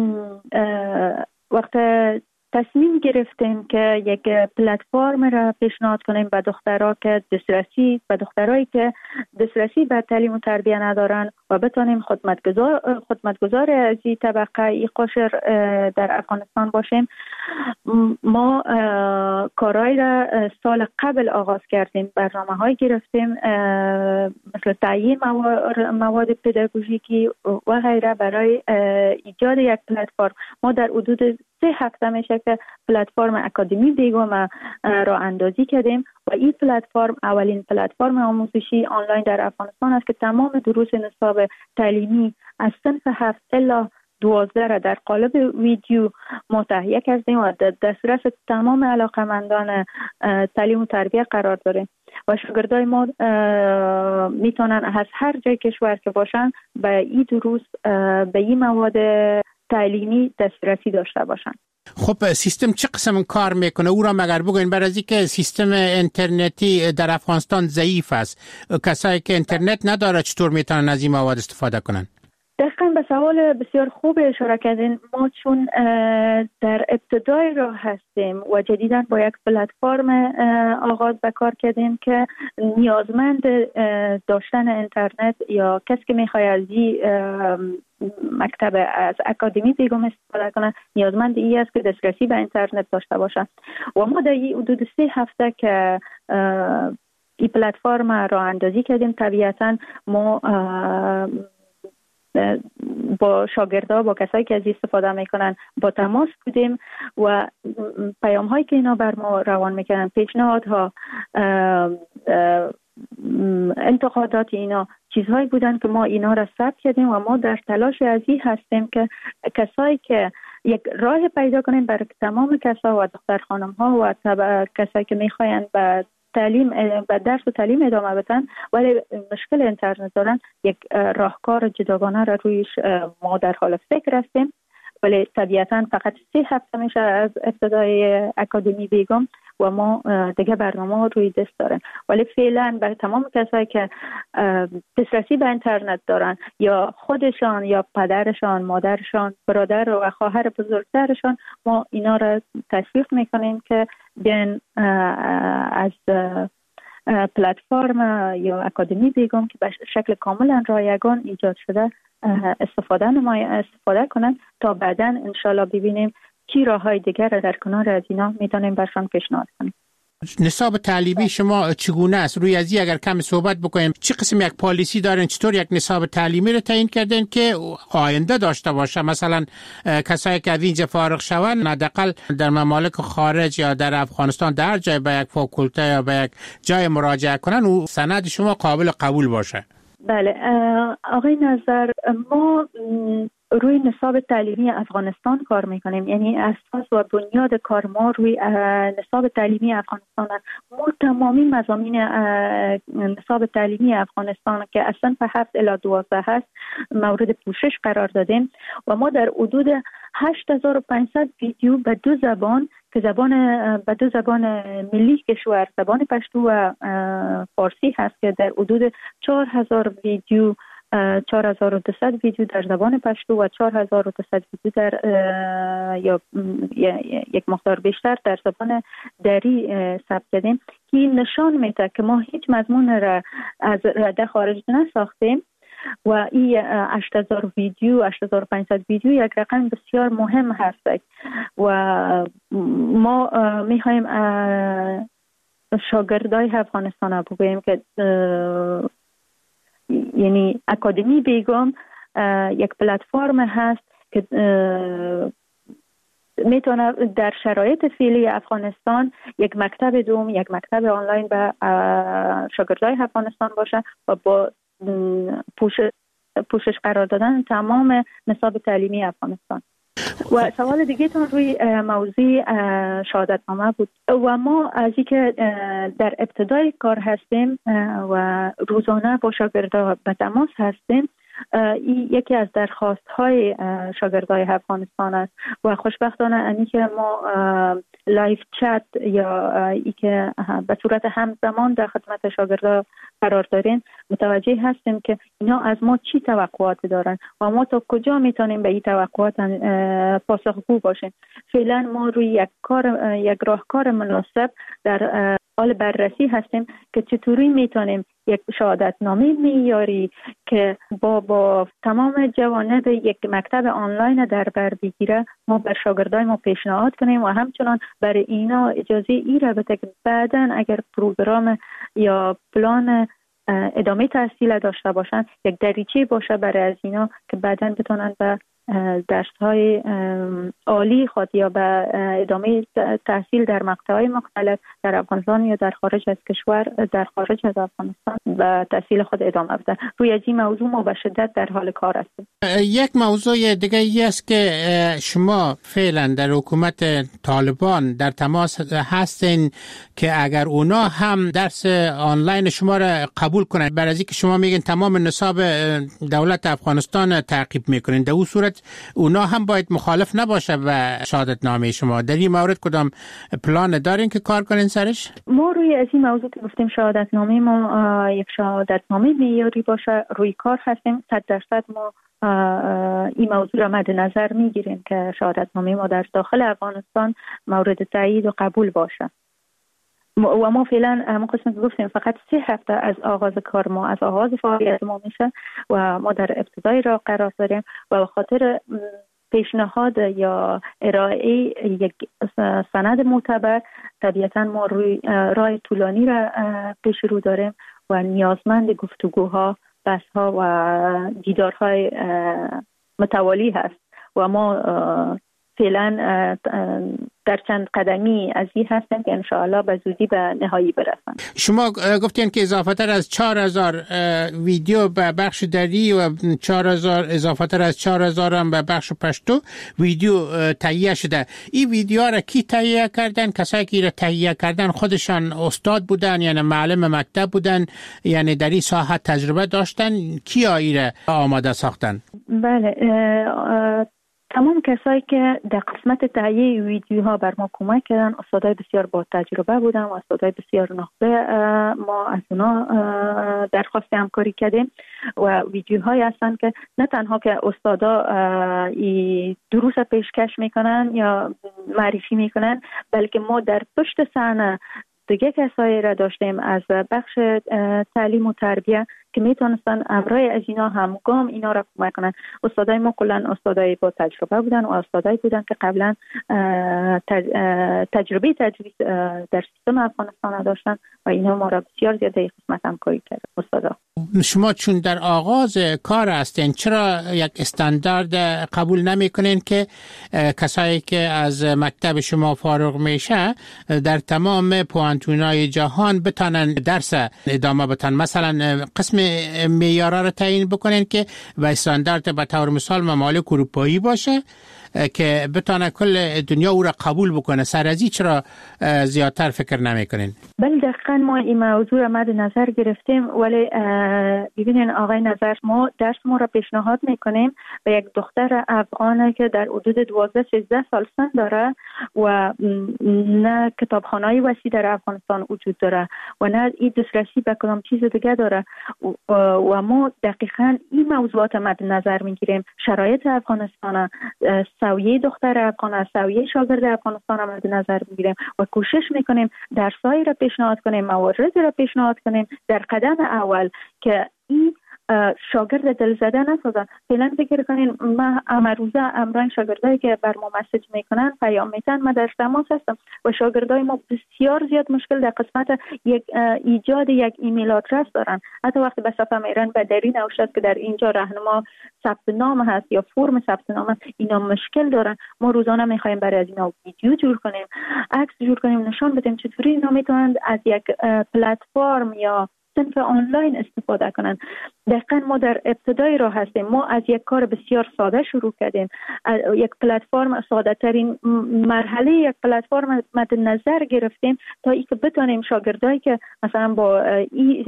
وقت تصمیم گرفتیم که یک پلتفرم را پیشنهاد کنیم به دخترها که دخترایی که دسترسی به تعلیم و تربیت ندارن و بتونیم خدمتگزار از این طبقه این قشر در افغانستان باشیم. ما کارهای را سال قبل آغاز کردیم، برنامه‌های گرفتیم مثل تعیین مواد پداگوژیکی و غیره برای ایجاد یک پلتفرم. ما در حدود 3 هفته میشه که پلتفرم اکادمی بیگم را اندازی کردیم و این پلتفرم اولین پلتفرم آموزشی آنلاین در افغانستان است که تمام دروس نصاب تعلیمی از صنف 7 الی 12 را در قالب ویدیو ما تهیه کردیم و در دسترس تمام علاقمندان تعلیم و تربیت قرار داریم و شاگردای ما میتونن از هر جای کشور که باشن به این دروس به این مواد تعلیمی دسترسی داشته باشن. خب سیستم چه قسم کار میکنه؟ او را مگر بگوین، برای از اینکه سیستم اینترنتی در افغانستان ضعیف است، کسایی که اینترنت نداره چطور میتونن از این مواد استفاده کنن؟ دقیقاً به سوال بسیار خوب اشاره کردین. ما چون در ابتدای راه هستیم و جدیداً با یک پلتفرم آغاز به کار کردیم که نیازمند داشتن اینترنت یا کسی که میخواد از مکتب از اکادمی بیگم استفاده کنه نیازمند این است که دسترسی به اینترنت داشته باشه و ما در این حدود 3 هفته که این پلتفرم را اندازی کردیم، طبیعتاً ما با شاگردها، با کسایی که از استفاده میکنن با تماس بودیم و پیام هایی که اینا بر ما روان میکنن، پیشنهادها، انتقادات اینا چیزهایی بودن که ما اینا را ثبت کردیم و ما در تلاش از این هستیم که کسایی که یک راه پیدا کنیم برای تمام کسا و دختر خانم ها و کسایی که میخواین به درس و تعلیم ادامه بدن ولی مشکل اینترنت دارن، یک راهکار جداگانه را رویش ما در حال فکر هستیم. ولی طبیعتاً فقط 3 هفته میشه از ابتدای اکادمی بیگم و ما دیگه برنامه روی دست داریم، ولی فعلا برای تمام کسایی که دسترسی به اینترنت دارن یا خودشان یا پدرشان، مادرشان، برادر و خواهر بزرگترشان، ما اینا را تشویق میکنیم که بیان از پلتفرم یا اکادمی بیگم که به شکل کاملا رایگان ایجاد شده استفاده کنن تا بعداً انشالله ببینیم چی راههای دیگر را در کنار از اینا میتونیم برشان پیشنهاد کنیم. نصاب تعلیمی شما چگونه است؟ روی ازی اگر کم صحبت بکنیم، چه قسم یک پالیسی دارین؟ چطور یک نصاب تعلیمی رو تعیین کردین که آینده داشته باشه؟ مثلا کسایی که از اینجا فارغ شوند حداقل در ممالک خارج یا در افغانستان در جای به یک فاکولته یا به یک جای مراجعه کنن و سند شما قابل قبول باشه. بله آقای نظر، ما روی نصاب تعلیمی افغانستان کار میکنیم، یعنی اساس و بنیاد کار ما روی نصاب تعلیمی افغانستان است. ما تمامی مضامین نصاب تعلیمی افغانستان که از صنف 7 الی 12 هست مورد پوشش قرار دادیم و ما در حدود 8500 ویدیو به دو زبان که به دو زبان ملی کشور، زبان پشتو و فارسی هست، که در حدود 4000 ویدیو 4200 ویدیو در زبان پشتو و 4200 ویدیو در یا یک مقدار بیشتر در زبان دری ثبت کردیم که نشان میده که ما هیچ مضمون را از رده خارج نساختیم و این 8000 ویدیو 8500 ویدیو یک رقم بسیار مهم هست و ما میخوایم شاگردای افغانستان بگوییم که یعنی اکادمی بیگم یک پلتفرم هست که میتونه در شرایط فعلی افغانستان یک مکتب دوم، یک مکتب آنلاین به شاگردای افغانستان باشه و با پوشش قرار دادن تمام نصاب تعلیمی افغانستان. و سوال دیگه تون روی موضوع شهادتنامه بود و ما از اینکه در ابتدای کار هستیم و روزانه با شاگردان به تماس هستیم، این یکی از درخواست‌های شاگردای افغانستان است و خوشبختانه اینی که ما لایو چت یا ای که به صورت همزمان در خدمت شاگردان قرار داریم متوجه هستیم که اینا از ما چی توقعاتی دارن و ما تا کجا میتونیم به این توقعات پاسخگو باشیم. فعلا ما روی یک راهکار مناسب در حال بررسی هستیم که چطوری میتونیم یک شهادتنامه معیاری که با تمام جوانب یک مکتب آنلاین در بر بگیره ما بر شاگردای ما پیشنهاد کنیم و همچنان برای اینا اجازه ای را بده که بعداً اگر پروگرام یا پلان ادامه تحصیل داشته باشن یک دریچه باشه برای از اینا که بعداً بتونن به درس‌های عالی خود یا به ادامه تحصیل در مقطع‌های مختلف در افغانستان یا در خارج از کشور، در خارج از افغانستان به تحصیل خود ادامه بدن. روی از این موضوع ما به شدت در حال کار هستیم. یک موضوع دیگه ای است که شما فعلا در حکومت طالبان در تماس هستین که اگر اونا هم درس آنلاین شما را قبول کنن، برای اینکه شما میگین تمام نصاب دولت افغانستان تعقیب میکنین، در اون صورت اونا هم باید مخالف نباشه و شهادتنامه شما. در این مورد کدام پلان دارین که کار کنین سرش؟ ما روی از این موضوع که گفتیم شهادتنامه ما یک شهادتنامه معیاری باشه روی کار هستیم. 100% ما این موضوع را مد نظر میگیریم که شهادتنامه ما در داخل افغانستان مورد تایید و قبول باشه و ما فعلا ما قسمت گفتیم فقط 3 هفته از آغاز کار ما، از آغاز فعالیت ما میشه و ما در ابتدای راه قرار داریم و به خاطر پیشنهاد یا ارائه یک سند معتبر طبیعتا ما روی راه طولانی را پیش رو داریم و نیازمند گفتگوها، بحث‌ها و دیدارهای متوالی هست و ما فعلا در چند قدمی از این هستن که انشاءالله به زودی به نهایی برسن. شما گفتین که اضافه تر از 4000 ویدیو به بخش دری و 4000 اضافه تر از 4000 هم به بخش پشتو ویدیو تهیه شده. این ویدیو را کی تهیه کردن؟ کسایی که را تهیه کردن خودشان استاد بودن یعنی معلم مکتب بودن، یعنی در این ساحت تجربه داشتن؟ کیا این را آماده ساختن؟ بله، تمام کسایی که در قسمت تهیه ویدیوها بر ما کمک کردن استادای بسیار با تجربه بودن و استادای بسیار نخبه. ما از اونا درخواست همکاری کردیم و ویدیوهایی هستن که نه تنها که استادا دروس پیشکش میکنن یا معرفی میکنن، بلکه ما در پشت صحنه دیگه کسایی را داشتیم از بخش تعلیم و تربیه که میتونستن امرای از اینا همگام اینا را کمک کنن. استادای ما کلا استادای با تجربه بودن و استادایی بودن که قبلا تجربه تدریس در سیستم افغانستان داشتن و اینا ما را بسیار زیاد در قسمت همکاری کردن. استادا شما چون در آغاز کار هستین چرا یک استاندارد قبول نمیکنین که کسایی که از مکتب شما فارغ میشه در تمام پوانتونای جهان بتانن درس ادامه بدن؟ مثلا قسم معیارا رو تعیین بکنین که و استاندارد به طور مثال ممالک اروپایی باشه که بتانه کل دنیا او را قبول بکنه. سر از این چرا زیادتر فکر نمیکنین؟ بله دقیقا ما این موضوع را مد نظر گرفتیم، ولی ببینین آقای نظر، ما درس ما را پیشنهاد میکنیم و یک دختر افغانه که در حدود 12-13 سال سن داره و نه کتابخانه‌ای وسیع در افغانستان وجود داره و نه این دسترسی به کدام چیز دیگه داره و ما دقیقا این موضوعات مد نظر میگیریم. شرایط افغانستان، سویه دختر افغان، سویه شاگرد افغانستان را مد نظر میگیریم و کوشش میکنیم درسایی را پیشنهاد کنیم، مواردی را پیشنهاد کنیم در قدم اول که این شاگرد دل زده نسازن. فعلا فکر کنین ما امروزه امران شاگردایی که بر ما مسیج میکنن، پیام میتن، ما در تماس هستم و شاگردای ما بسیار زیاد مشکل در قسمت ایجاد یک ایمیل آدرس دارن. حتی وقتی به صفحه میرن به دری نوشته که در اینجا راهنما ثبت نام هست یا فرم ثبت نام هست، اینا مشکل دارن. ما روزانه میخوایم برای از اینا ویدیو جور کنیم، عکس جور کنیم، نشان بدیم چطوری اینا میتونن از یک پلتفرم یا صنف آنلاین استفاده کنن. دقیقاً ما در ابتدای راه هستیم. ما از یک کار بسیار ساده شروع کردیم، یک پلتفرم، ساده ترین مرحله یک پلتفرم مد نظر گرفتیم تا اینکه بتونیم شاگردایی که مثلا با این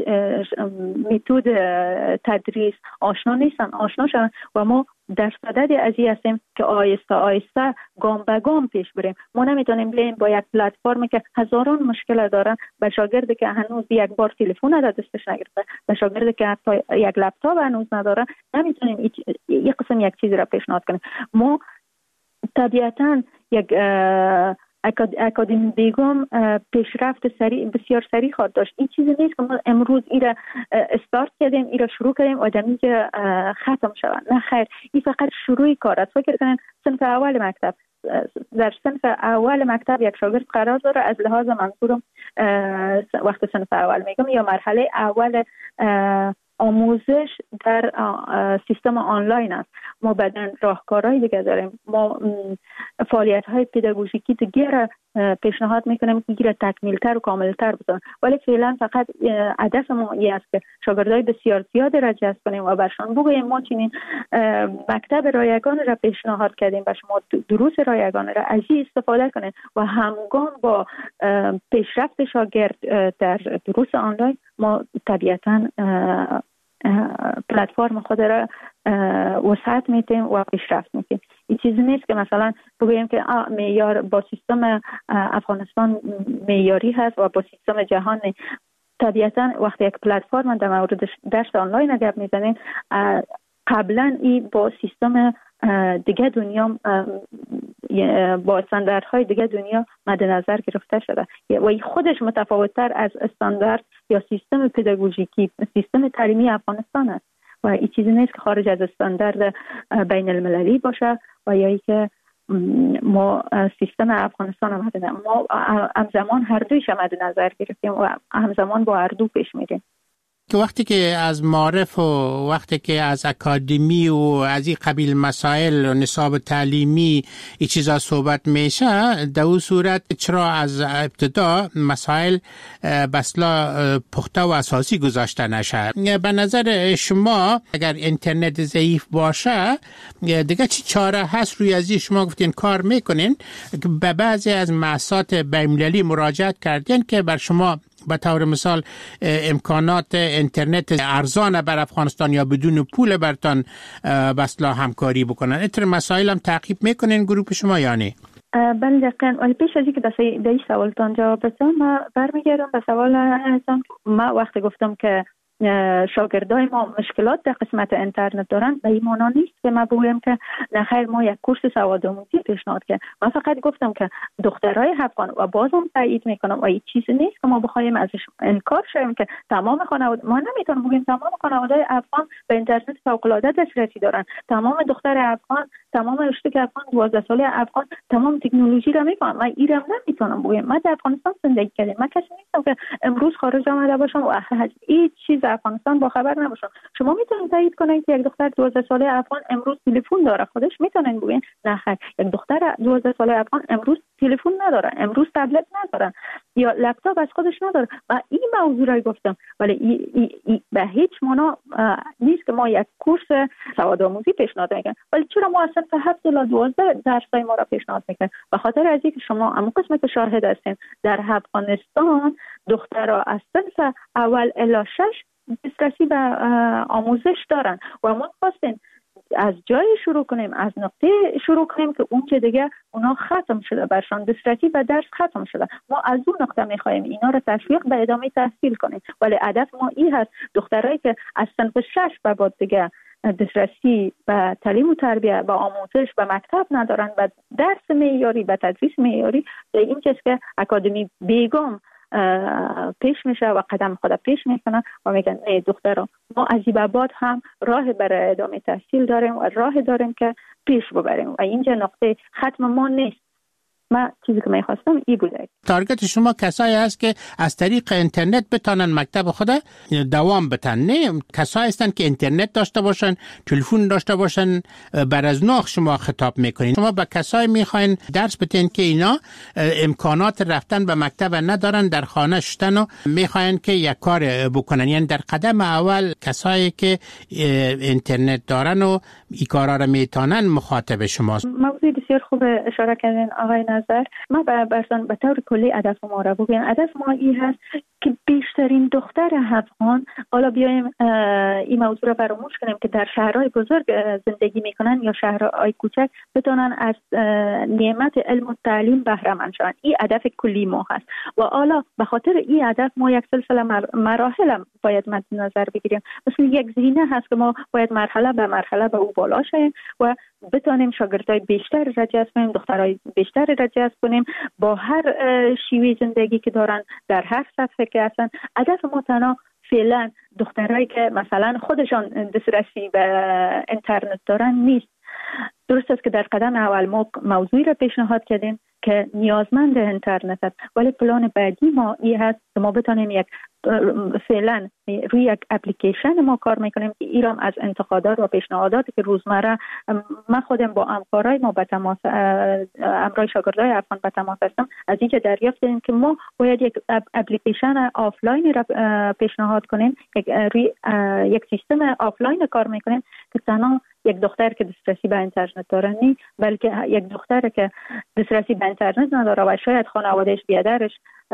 متد تدریس آشنا نیستن آشنا شون و ما در صدد از این هستیم که آیسته آیسته گام به گام پیش بریم. ما نمیتونیم بریم با یک پلتفرمی که هزاران مشکل دارن به شاگردی که هنوز یک بار تلفن را دستش نگرفته، به شاگردی که حتی یک لپتاپ هنوز نداره، نمیتونیم یک قسم یک چیزی را پیشنهاد کنیم. ما طبیعتاً یک اکادمی بیگم پیشرفت سریع بسیار سریع خواهد داشت. این چیزی نیست که ما امروز ایره استارت کردیم، ایره شروع کردیم و دمیجه ختم شود. نه خیر، این فقط شروع کار است. فکر کنین صنف اول مکتب، در صنف اول مکتب یک شاگرد قرار داره، از لحاظ منظورم وقت صنف اول میگم یا مرحله اول آموزش در سیستم آنلاین است. ما بعدن راهکارهای دیگه داریم، ما فعالیت‌های پداگوژیکی دیگه را پیشنهاد میکنیم که دیگه تکمیل‌تر و کامل‌تر بکنن، ولی فعلا فقط هدف ما این است که شاگردای بسیار زیاد را جذب کنیم و برشان بگوییم ما چنین مکتب رایگان را پیشنهاد کردیم و شما دروس رایگان را از این استفاده کنید و همگام با پیشرفت شاگرد در دروس آنلاین ما طبیعتاً پلتفرم خود را وسعت میتیم و پیشرفت میتیم. این چیزی نیست که مثلا بگوییم که معیار با سیستم افغانستان معیاری هست و با سیستم جهانی. طبیعتاً وقتی یک پلتفرم در مورد درس آنلاین گپ میزنیم، قبلا این با سیستم دیگه دنیا با استانداردهای دیگه دنیا مد نظر گرفته شده و این خودش متفاوت‌تر از استاندارد یا سیستم پداگوژیکی سیستم تعلیمی افغانستان است و این چیزی نیست که خارج از استاندارد بین المللی باشه و یا اینکه ما سیستم افغانستان ما همزمان هر دویش مد نظر گرفتیم و همزمان با هر دو پیش میریم. که وقتی که از معارف و وقتی که از اکادمی و از این قبیل مسائل و نصاب تعلیمی این چیزا صحبت میشه، در اون صورت چرا از ابتدا مسائل بسلا پخته و اساسی گذاشته نشه؟ به نظر شما اگر اینترنت ضعیف باشه دیگه چی چاره هست روی ازی؟ شما گفتین کار میکنین، به بعضی از مؤسسات بین‌المللی مراجعت کردین که بر شما به طور مثال امکانات اینترنت ارزان بر افغانستان یا بدون پول برتان بسلا همکاری بکنن. اینطور مسائل هم تعقیب میکنین گروه شما یا نه؟ بله دقیقاً. ولی پیش از اینکه به این سوالتان جواب بدم، ما برمیگردم به سوال هستم. ما وقتی گفتم که شاگردای ما مشکلات در قسمت اینترنت دارن، به این معنا نیست که ما بگویم که نه خیر ما یک کورس سوادآموزی پیشنهاد کردیم. من فقط گفتم که دخترای افغان و بازم تایید میکنم و این چیزی نیست که ما بخوایم ازش انکار شیم که تمام خانواده، ما نمیتونیم بگیم تمام خانواده افغان به اینترنت فوق العاده دسترسی دارن، تمام دختر افغان، تمام اشتک افغان، 12 ساله افغان تمام تکنولوژی را میفهمن. من ایران نمیتونم بگم. من در افغانستان زندگی کردم، من کسی نیستم که امروز خارج آمده باشم و هیچ چیز افغانستان با خبر نباشم. شما میتونید تایید کنید که یک دختر 12 ساله افغان امروز تلفن داره، خودش میتونن بگین نه خیر یک دختر 12 ساله افغان امروز تلفن نداره، امروز تبلت نداره یا لپتاپ از خودش نداره. و این موضوع را گفتم، ولی به هیچ معنا نیست که ما یک کورس سوادآموزی پیشنهاد میکنیم. ولی چرا ما اصلا تا 7 تا 12 درسای ما را پیشنهاد میکنیم؟ به خاطر از اینکه شما اما قسمت که شاهد هستین در افغانستان دخترها از صنف اول الی 6 دسترسی به آموزش دارن و ما خواستیم از جای شروع کنیم، از نقطه شروع کنیم که اون که دیگه اونا ختم شده، برشان دسترسی و درس ختم شده. ما از اون نقطه میخوایم اینا رو تشویق به ادامه تحصیل کنیم. ولی هدف ما این هست دخترایی که از صنف 6 به بعد دیگه دسترسی به تعلیم و تربیت، به آموزش، به مکتب ندارن، به درس معیاری، به تدریس معیاری، به این چیز که اکادمی بیگم پیش میشه و قدم خود پیش میکنه و میگن نه دخترها ما از این بعد هم راه برای ادامه تحصیل داریم و راه داریم که پیش ببریم و اینجا نقطه ختم ما نیست. من چیزی که میخواستم این بوده. تارگت شما کسایی هست که از طریق اینترنت بتانن مکتب خود دوام بتن، نه کسایی هستن که اینترنت داشته باشن، تلفن داشته باشن. بر از نوع شما خطاب میکنین. شما به کسایی میخواین درس بتین که اینا امکانات رفتن به مکتب ندارن، در خانه شدن و میخواین که یک کار بکنن. یعنی در قدم اول کسایی که اینترنت دارن و این کارا رو میتونن مخاطب شماست. موضوع بسیار خوب اشاره کردین آقای نظر. ما برسان به طور کلی هدف ما را بگیم. هدف ما این هست که بیشترین دختر افغان، حالا بیایم این موضوع را فراموش کنیم که در شهرهای بزرگ زندگی میکنن یا شهرهای کوچک بتونن از نعمت علم و تعلیم بهره مند شوند. این هدف کلی ما هست و حالا به خاطر این هدف ما یک سلسله مراحل باید مد نظر بگیریم. مثل یک زینه هست که ما باید مرحله به مرحله به او بالا شیم و بتونیم شاگردای بیشتر را جذب کنیم، دخترای بیشتر را جذب کنیم با هر شیوه زندگی که دارن، در هر سطحی که هستن. هدف ما تنها فعلا دخترایی که مثلا خودشان دسترسی به اینترنت دارن نیست. درست است که در قدم اول ما موضوعی را پیشنهاد کردیم که نیازمند اینترنت است، ولی پلان بعدی ما این هست که ما بتونیم یک فعلا روی یک اپلیکیشن ما کار میکنیم که ایران از انتقادات و پیشنهاداتی که روزمره من خودم با همکارای ما به تماس، همراه شاگردای افغان به تماس هستم، از اینجا دریافت کردیم که ما باید یک اپلیکیشن آفلاین را پیشنهاد کنیم، روی یک سیستم آفلاین کار میکنیم که تنها یک دختر که دسترسی به اینترنت داره نی، بلکه یک دختر که دسترسی به اینترنت نداره و شاید خانوادهش، بیادرش،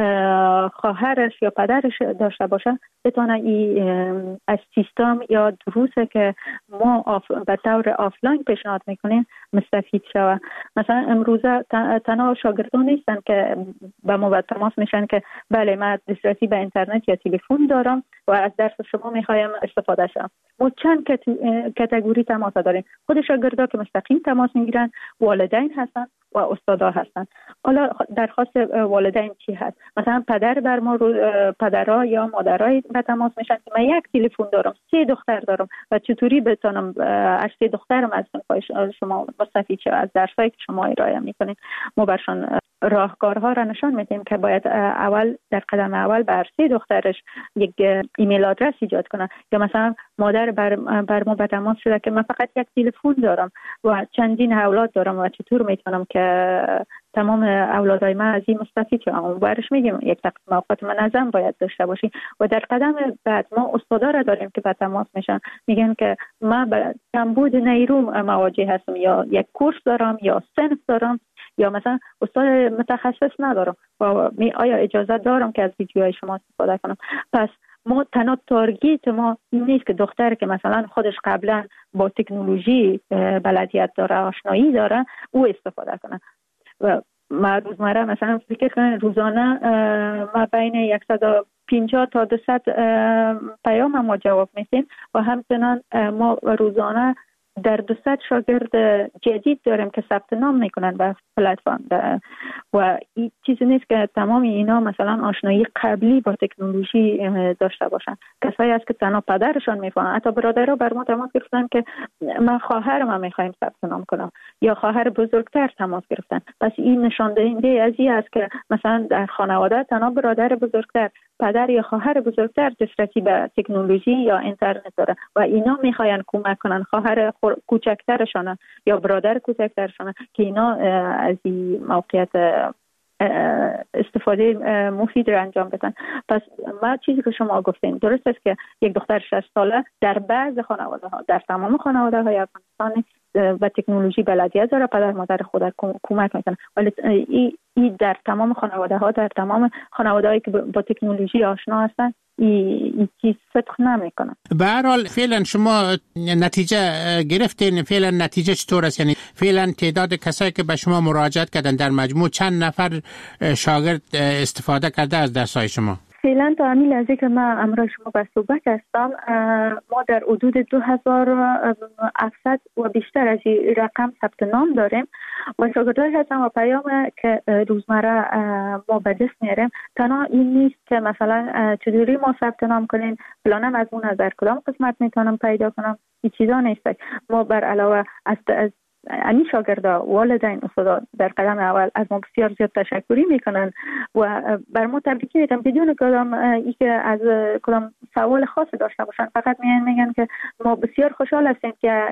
خواهرش یا پدرش داشته باشه بتونه از سیستم یا دروسی که ما به طور آفلاین پیشنهاد میکنیم مستفید شوه. مثلا امروزه تنها شاگردان نیستن که با ما به تماس میشن که بله من دسترسی به اینترنت یا تلفن دارم و از درس شما میخوایم استفاده شم. ما چند کاتگوری تماس داریم. خود شاگردا که مستقیم تماس میگیرن والدین هستن و استادا هستن. حالا درخواست والدین چی هست؟ مثلا پدر بر ما پدرها یا مادرای به تماس میشن که من یک تلفن دارم، 3 دختر دارم و چطوری بتونم از 3 دخترم از شما مستفید شم، از درسایی که شما ارائه میکنین. ما برشان راهکارها را نشان میدیم که باید اول در قدم اول بر 3 دخترش یک ایمیل آدرس ایجاد کنه. یا مثلا مادر بر ما به تماس شده که من فقط یک تلفن دارم و چندین اولاد دارم و چطور میتونم که تمام اولادای من از این مستفید شوم. برش میگیم یک تقسیم اوقات منظم باید داشته باشی. و در قدم بعد ما استادا را داریم که به تماس میشن، میگن که من با کمبود نیرو مواجه هستم، یا یک کورس دارم یا صنف دارم یا مثلا استاد متخصص ندارم و آیا اجازه دارم که از ویدیوهای شما استفاده کنم. پس ما تنها تارگت ما این نیست که دختر که مثلا خودش قبلا با تکنولوژی بلدیت داره، آشنایی داره، او استفاده کنه. و ما روزمره مثلا فکر کنم روزانه ما بین 50 تا 200 پیام ما جواب میدیم و همچنان ما روزانه در 200 شاگرد جدید داریم که ثبت نام میکنن به پلتفرم و این چیزی نیست که تمام اینا مثلا آشنایی قبلی با تکنولوژی داشته باشن. کسایی است که تنها پدرشان میفهمن. حتی برادرها بر ما تماس گرفتن که من خواهرم میخوایم ثبت نام کنم یا خواهر بزرگتر تماس گرفتن. پس این نشان دهنده از این است که مثلا در خانواده تنها برادر بزرگتر، پدر یا خواهر بزرگتر دسترسی به تکنولوژی یا اینترنت داره و اینا میخواین کمک کنن خواهر کوچکترشان یا برادر کوچکترشان که اینا از این موقعیت استفاده مفید را انجام بدن. پس ما چیزی که شما گفتین درست است که یک دختر 60 ساله در بعض خانواده ها، در تمام خانواده های افغانستان و تکنولوژی بلدیت داره، پدر مادر خود کمک میکنه، ولی این در تمام خانواده ها، در تمام خانواده هایی که با تکنولوژی آشنا هستن این چیز صدق نمیکنه. به هر حال فعلا شما نتیجه گرفتین، فعلا نتیجه چطور است؟ یعنی فعلا تعداد کسایی که به شما مراجعت کردن در مجموع چند نفر شاگرد استفاده کرده از درس‌های شما؟ فعلا تا همین لحظه که من امروز شما به صحبت هستم ما در حدود 2700 و بیشتر از این رقم ثبت نام داریم و شاگردایی هستن و پیام که روزمره ما به دست میاریم تنها این نیست که مثلا چجوری ما ثبت نام کنیم، فلان مضمون از در کدام قسمت میتونم پیدا کنم، این چیزا نیست. ما بر علاوه از این شاگردا، والدین، استادا در قدم اول از ما بسیار زیاد تشکری میکنن و بر ما تبریک میگن بدون کدام ای که از کدام سوال خاصی داشته باشن. فقط میگن که ما بسیار خوشحال هستیم که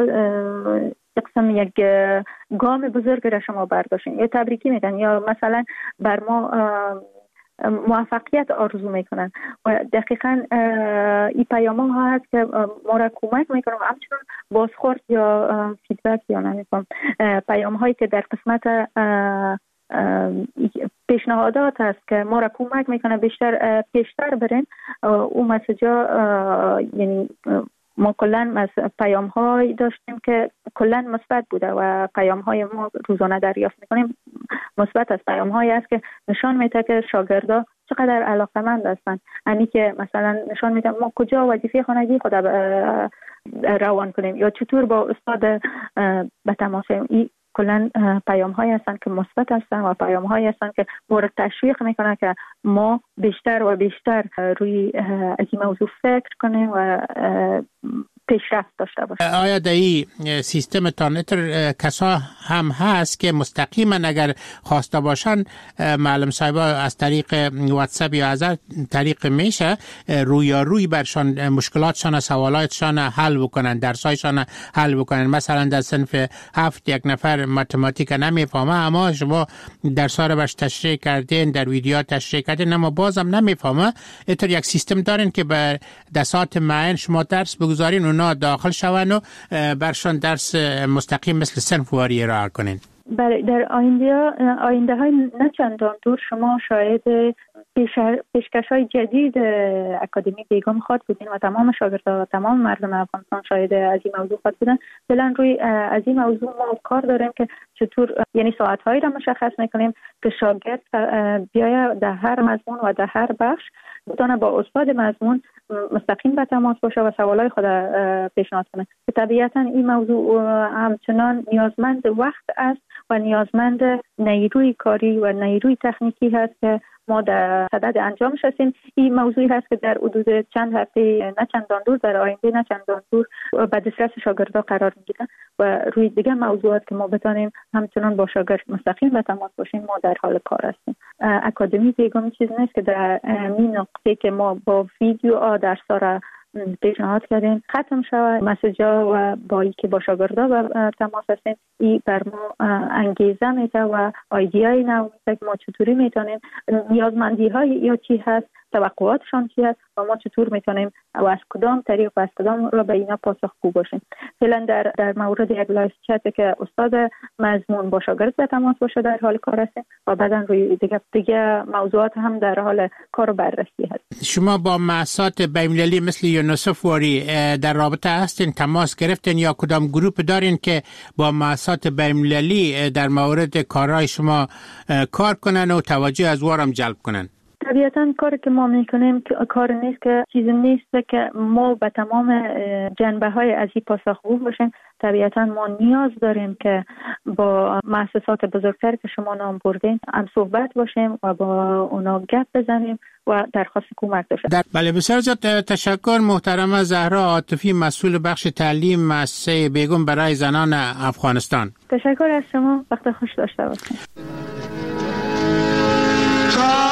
قسم یک گام بزرگ را شما برداشتین یا تبریکی میگن یا مثلا بر ما موفقیت آرزو میکنن و دقیقاً این پیام ها هست که ما را کمک میکنن و همچنان بازخورد یا فیدبک یا نمیکنم پیام هایی که در قسمت پیشنهادات هست که ما را کمک میکنه بیشتر پیشتر برین. اون مسیجا یعنی ما کلن پیام های داشتیم که کلن مثبت بوده و پیام های ما روزانه دریافت میکنیم مثبت است. پیام هایی است که نشان میده که شاگردا چقدر علاقه‌مند هستن، یعنی که مثلا نشان میده ما کجا وظیفه خانگی خود روان کنیم یا چطور با استاد به تماس. این کلا پیام هایی هستن که مثبت هستن و پیام هایی هستن که مورد تشویق میکنه که ما بیشتر و بیشتر روی از این موضوع فکر کنیم و پیشرفت داشته باشیم. آیا در این سیستم تانتر کسا هم هست که مستقیما اگر خواسته باشن معلم صاحبا از طریق واتساپ یا از طریق میشه روی برشان مشکلاتشان سوالاتشان حل بکنن، درسایشان حل بکنن؟ مثلا در صنف 7 یک نفر متماتیک نمیفهمه اما شما درس‌ها رو برش تشریح کردین، در ویدیو تشریح کردین اما بازم نمیفهمه، اینطور یک سیستم دارین که به دسات معین شما درس بگذارین اونا داخل شون و برشان درس مستقیم مثل صنفواری ارائه کنین؟ بله، در آینده های نه چندان دور شما شاید پیشکش های جدید اکادمی بیگم خواد بودین و تمام شاگردان و تمام مردم افغانستان شاید از این موضوع خواد بودن. فعلا روی از این موضوع ما کار داریم که چطور یعنی ساعت هایی را مشخص میکنیم که شاگرد بیاید در هر مضمون و در هر بخش بتونه با استاد مضمون مستقیم به تماس باشه و سوالای خود پیشنهاد کنه که طبیعتا این موضوع همچنان نیازمند وقت است و نیازمند نیروی کاری و نیروی تکنیکی هست که ما در صدد انجامش هستیم. این موضوعی هست که در حدود چند هفته نه چندان دور، در آینده نه چندان دور به دسترس شاگردان قرار میگیرن و روی دیگه موضوعات که ما بتونیم همچنان با شاگرد مستقیم به تماس باشیم ما در حال کار هستیم. اکادمی بیگم چیز نیست که در این نقطه که ما با ویدیو درس‌ها را پیشنهاد کردیم ختم شود مسیجا و با اینکه با شاگردا و تماس هستیم، این بر ما انگیزه میده و ایده‌ای نو میده که ما چطوری میتونیم نیازمندی های یا چی هست، توقعاتشان چی هست و ما چطور میتونیم و از کدام طریق و از کدام را به اینا پاسخگو باشیم. فعلا در مورد یک لایو چت که استاد مضمون با شاگرد به تماس باشه در حال کار هستیم و بعداً روی دیگه موضوعات هم در حال کار و بررسی هست. شما با مؤسسات بین‌المللی مثل یونیسف واری در رابطه هستین، تماس گرفتین یا کدام گروپ دارین که با مؤسسات بین‌المللی در مورد کارهای شما کار کنن و توجه از وارم جلب کنن؟ طبیعتاً کاری که ما میکنیم کار نیست که چیزی نیست که ما به تمام جنبه‌های از این پاسخگو باشیم. طبیعتاً ما نیاز داریم که با مؤسسات بزرگتر که شما نام بردین هم صحبت باشیم و با اونا گپ بزنیم و درخواست کمک داشته. بله، بسیار زیاد تشکر محترمه زهرا عاطفی، مسئول بخش تعلیم مؤسسه بیگم برای زنان افغانستان. تشکر از شما، وقت خوش داشته باشید.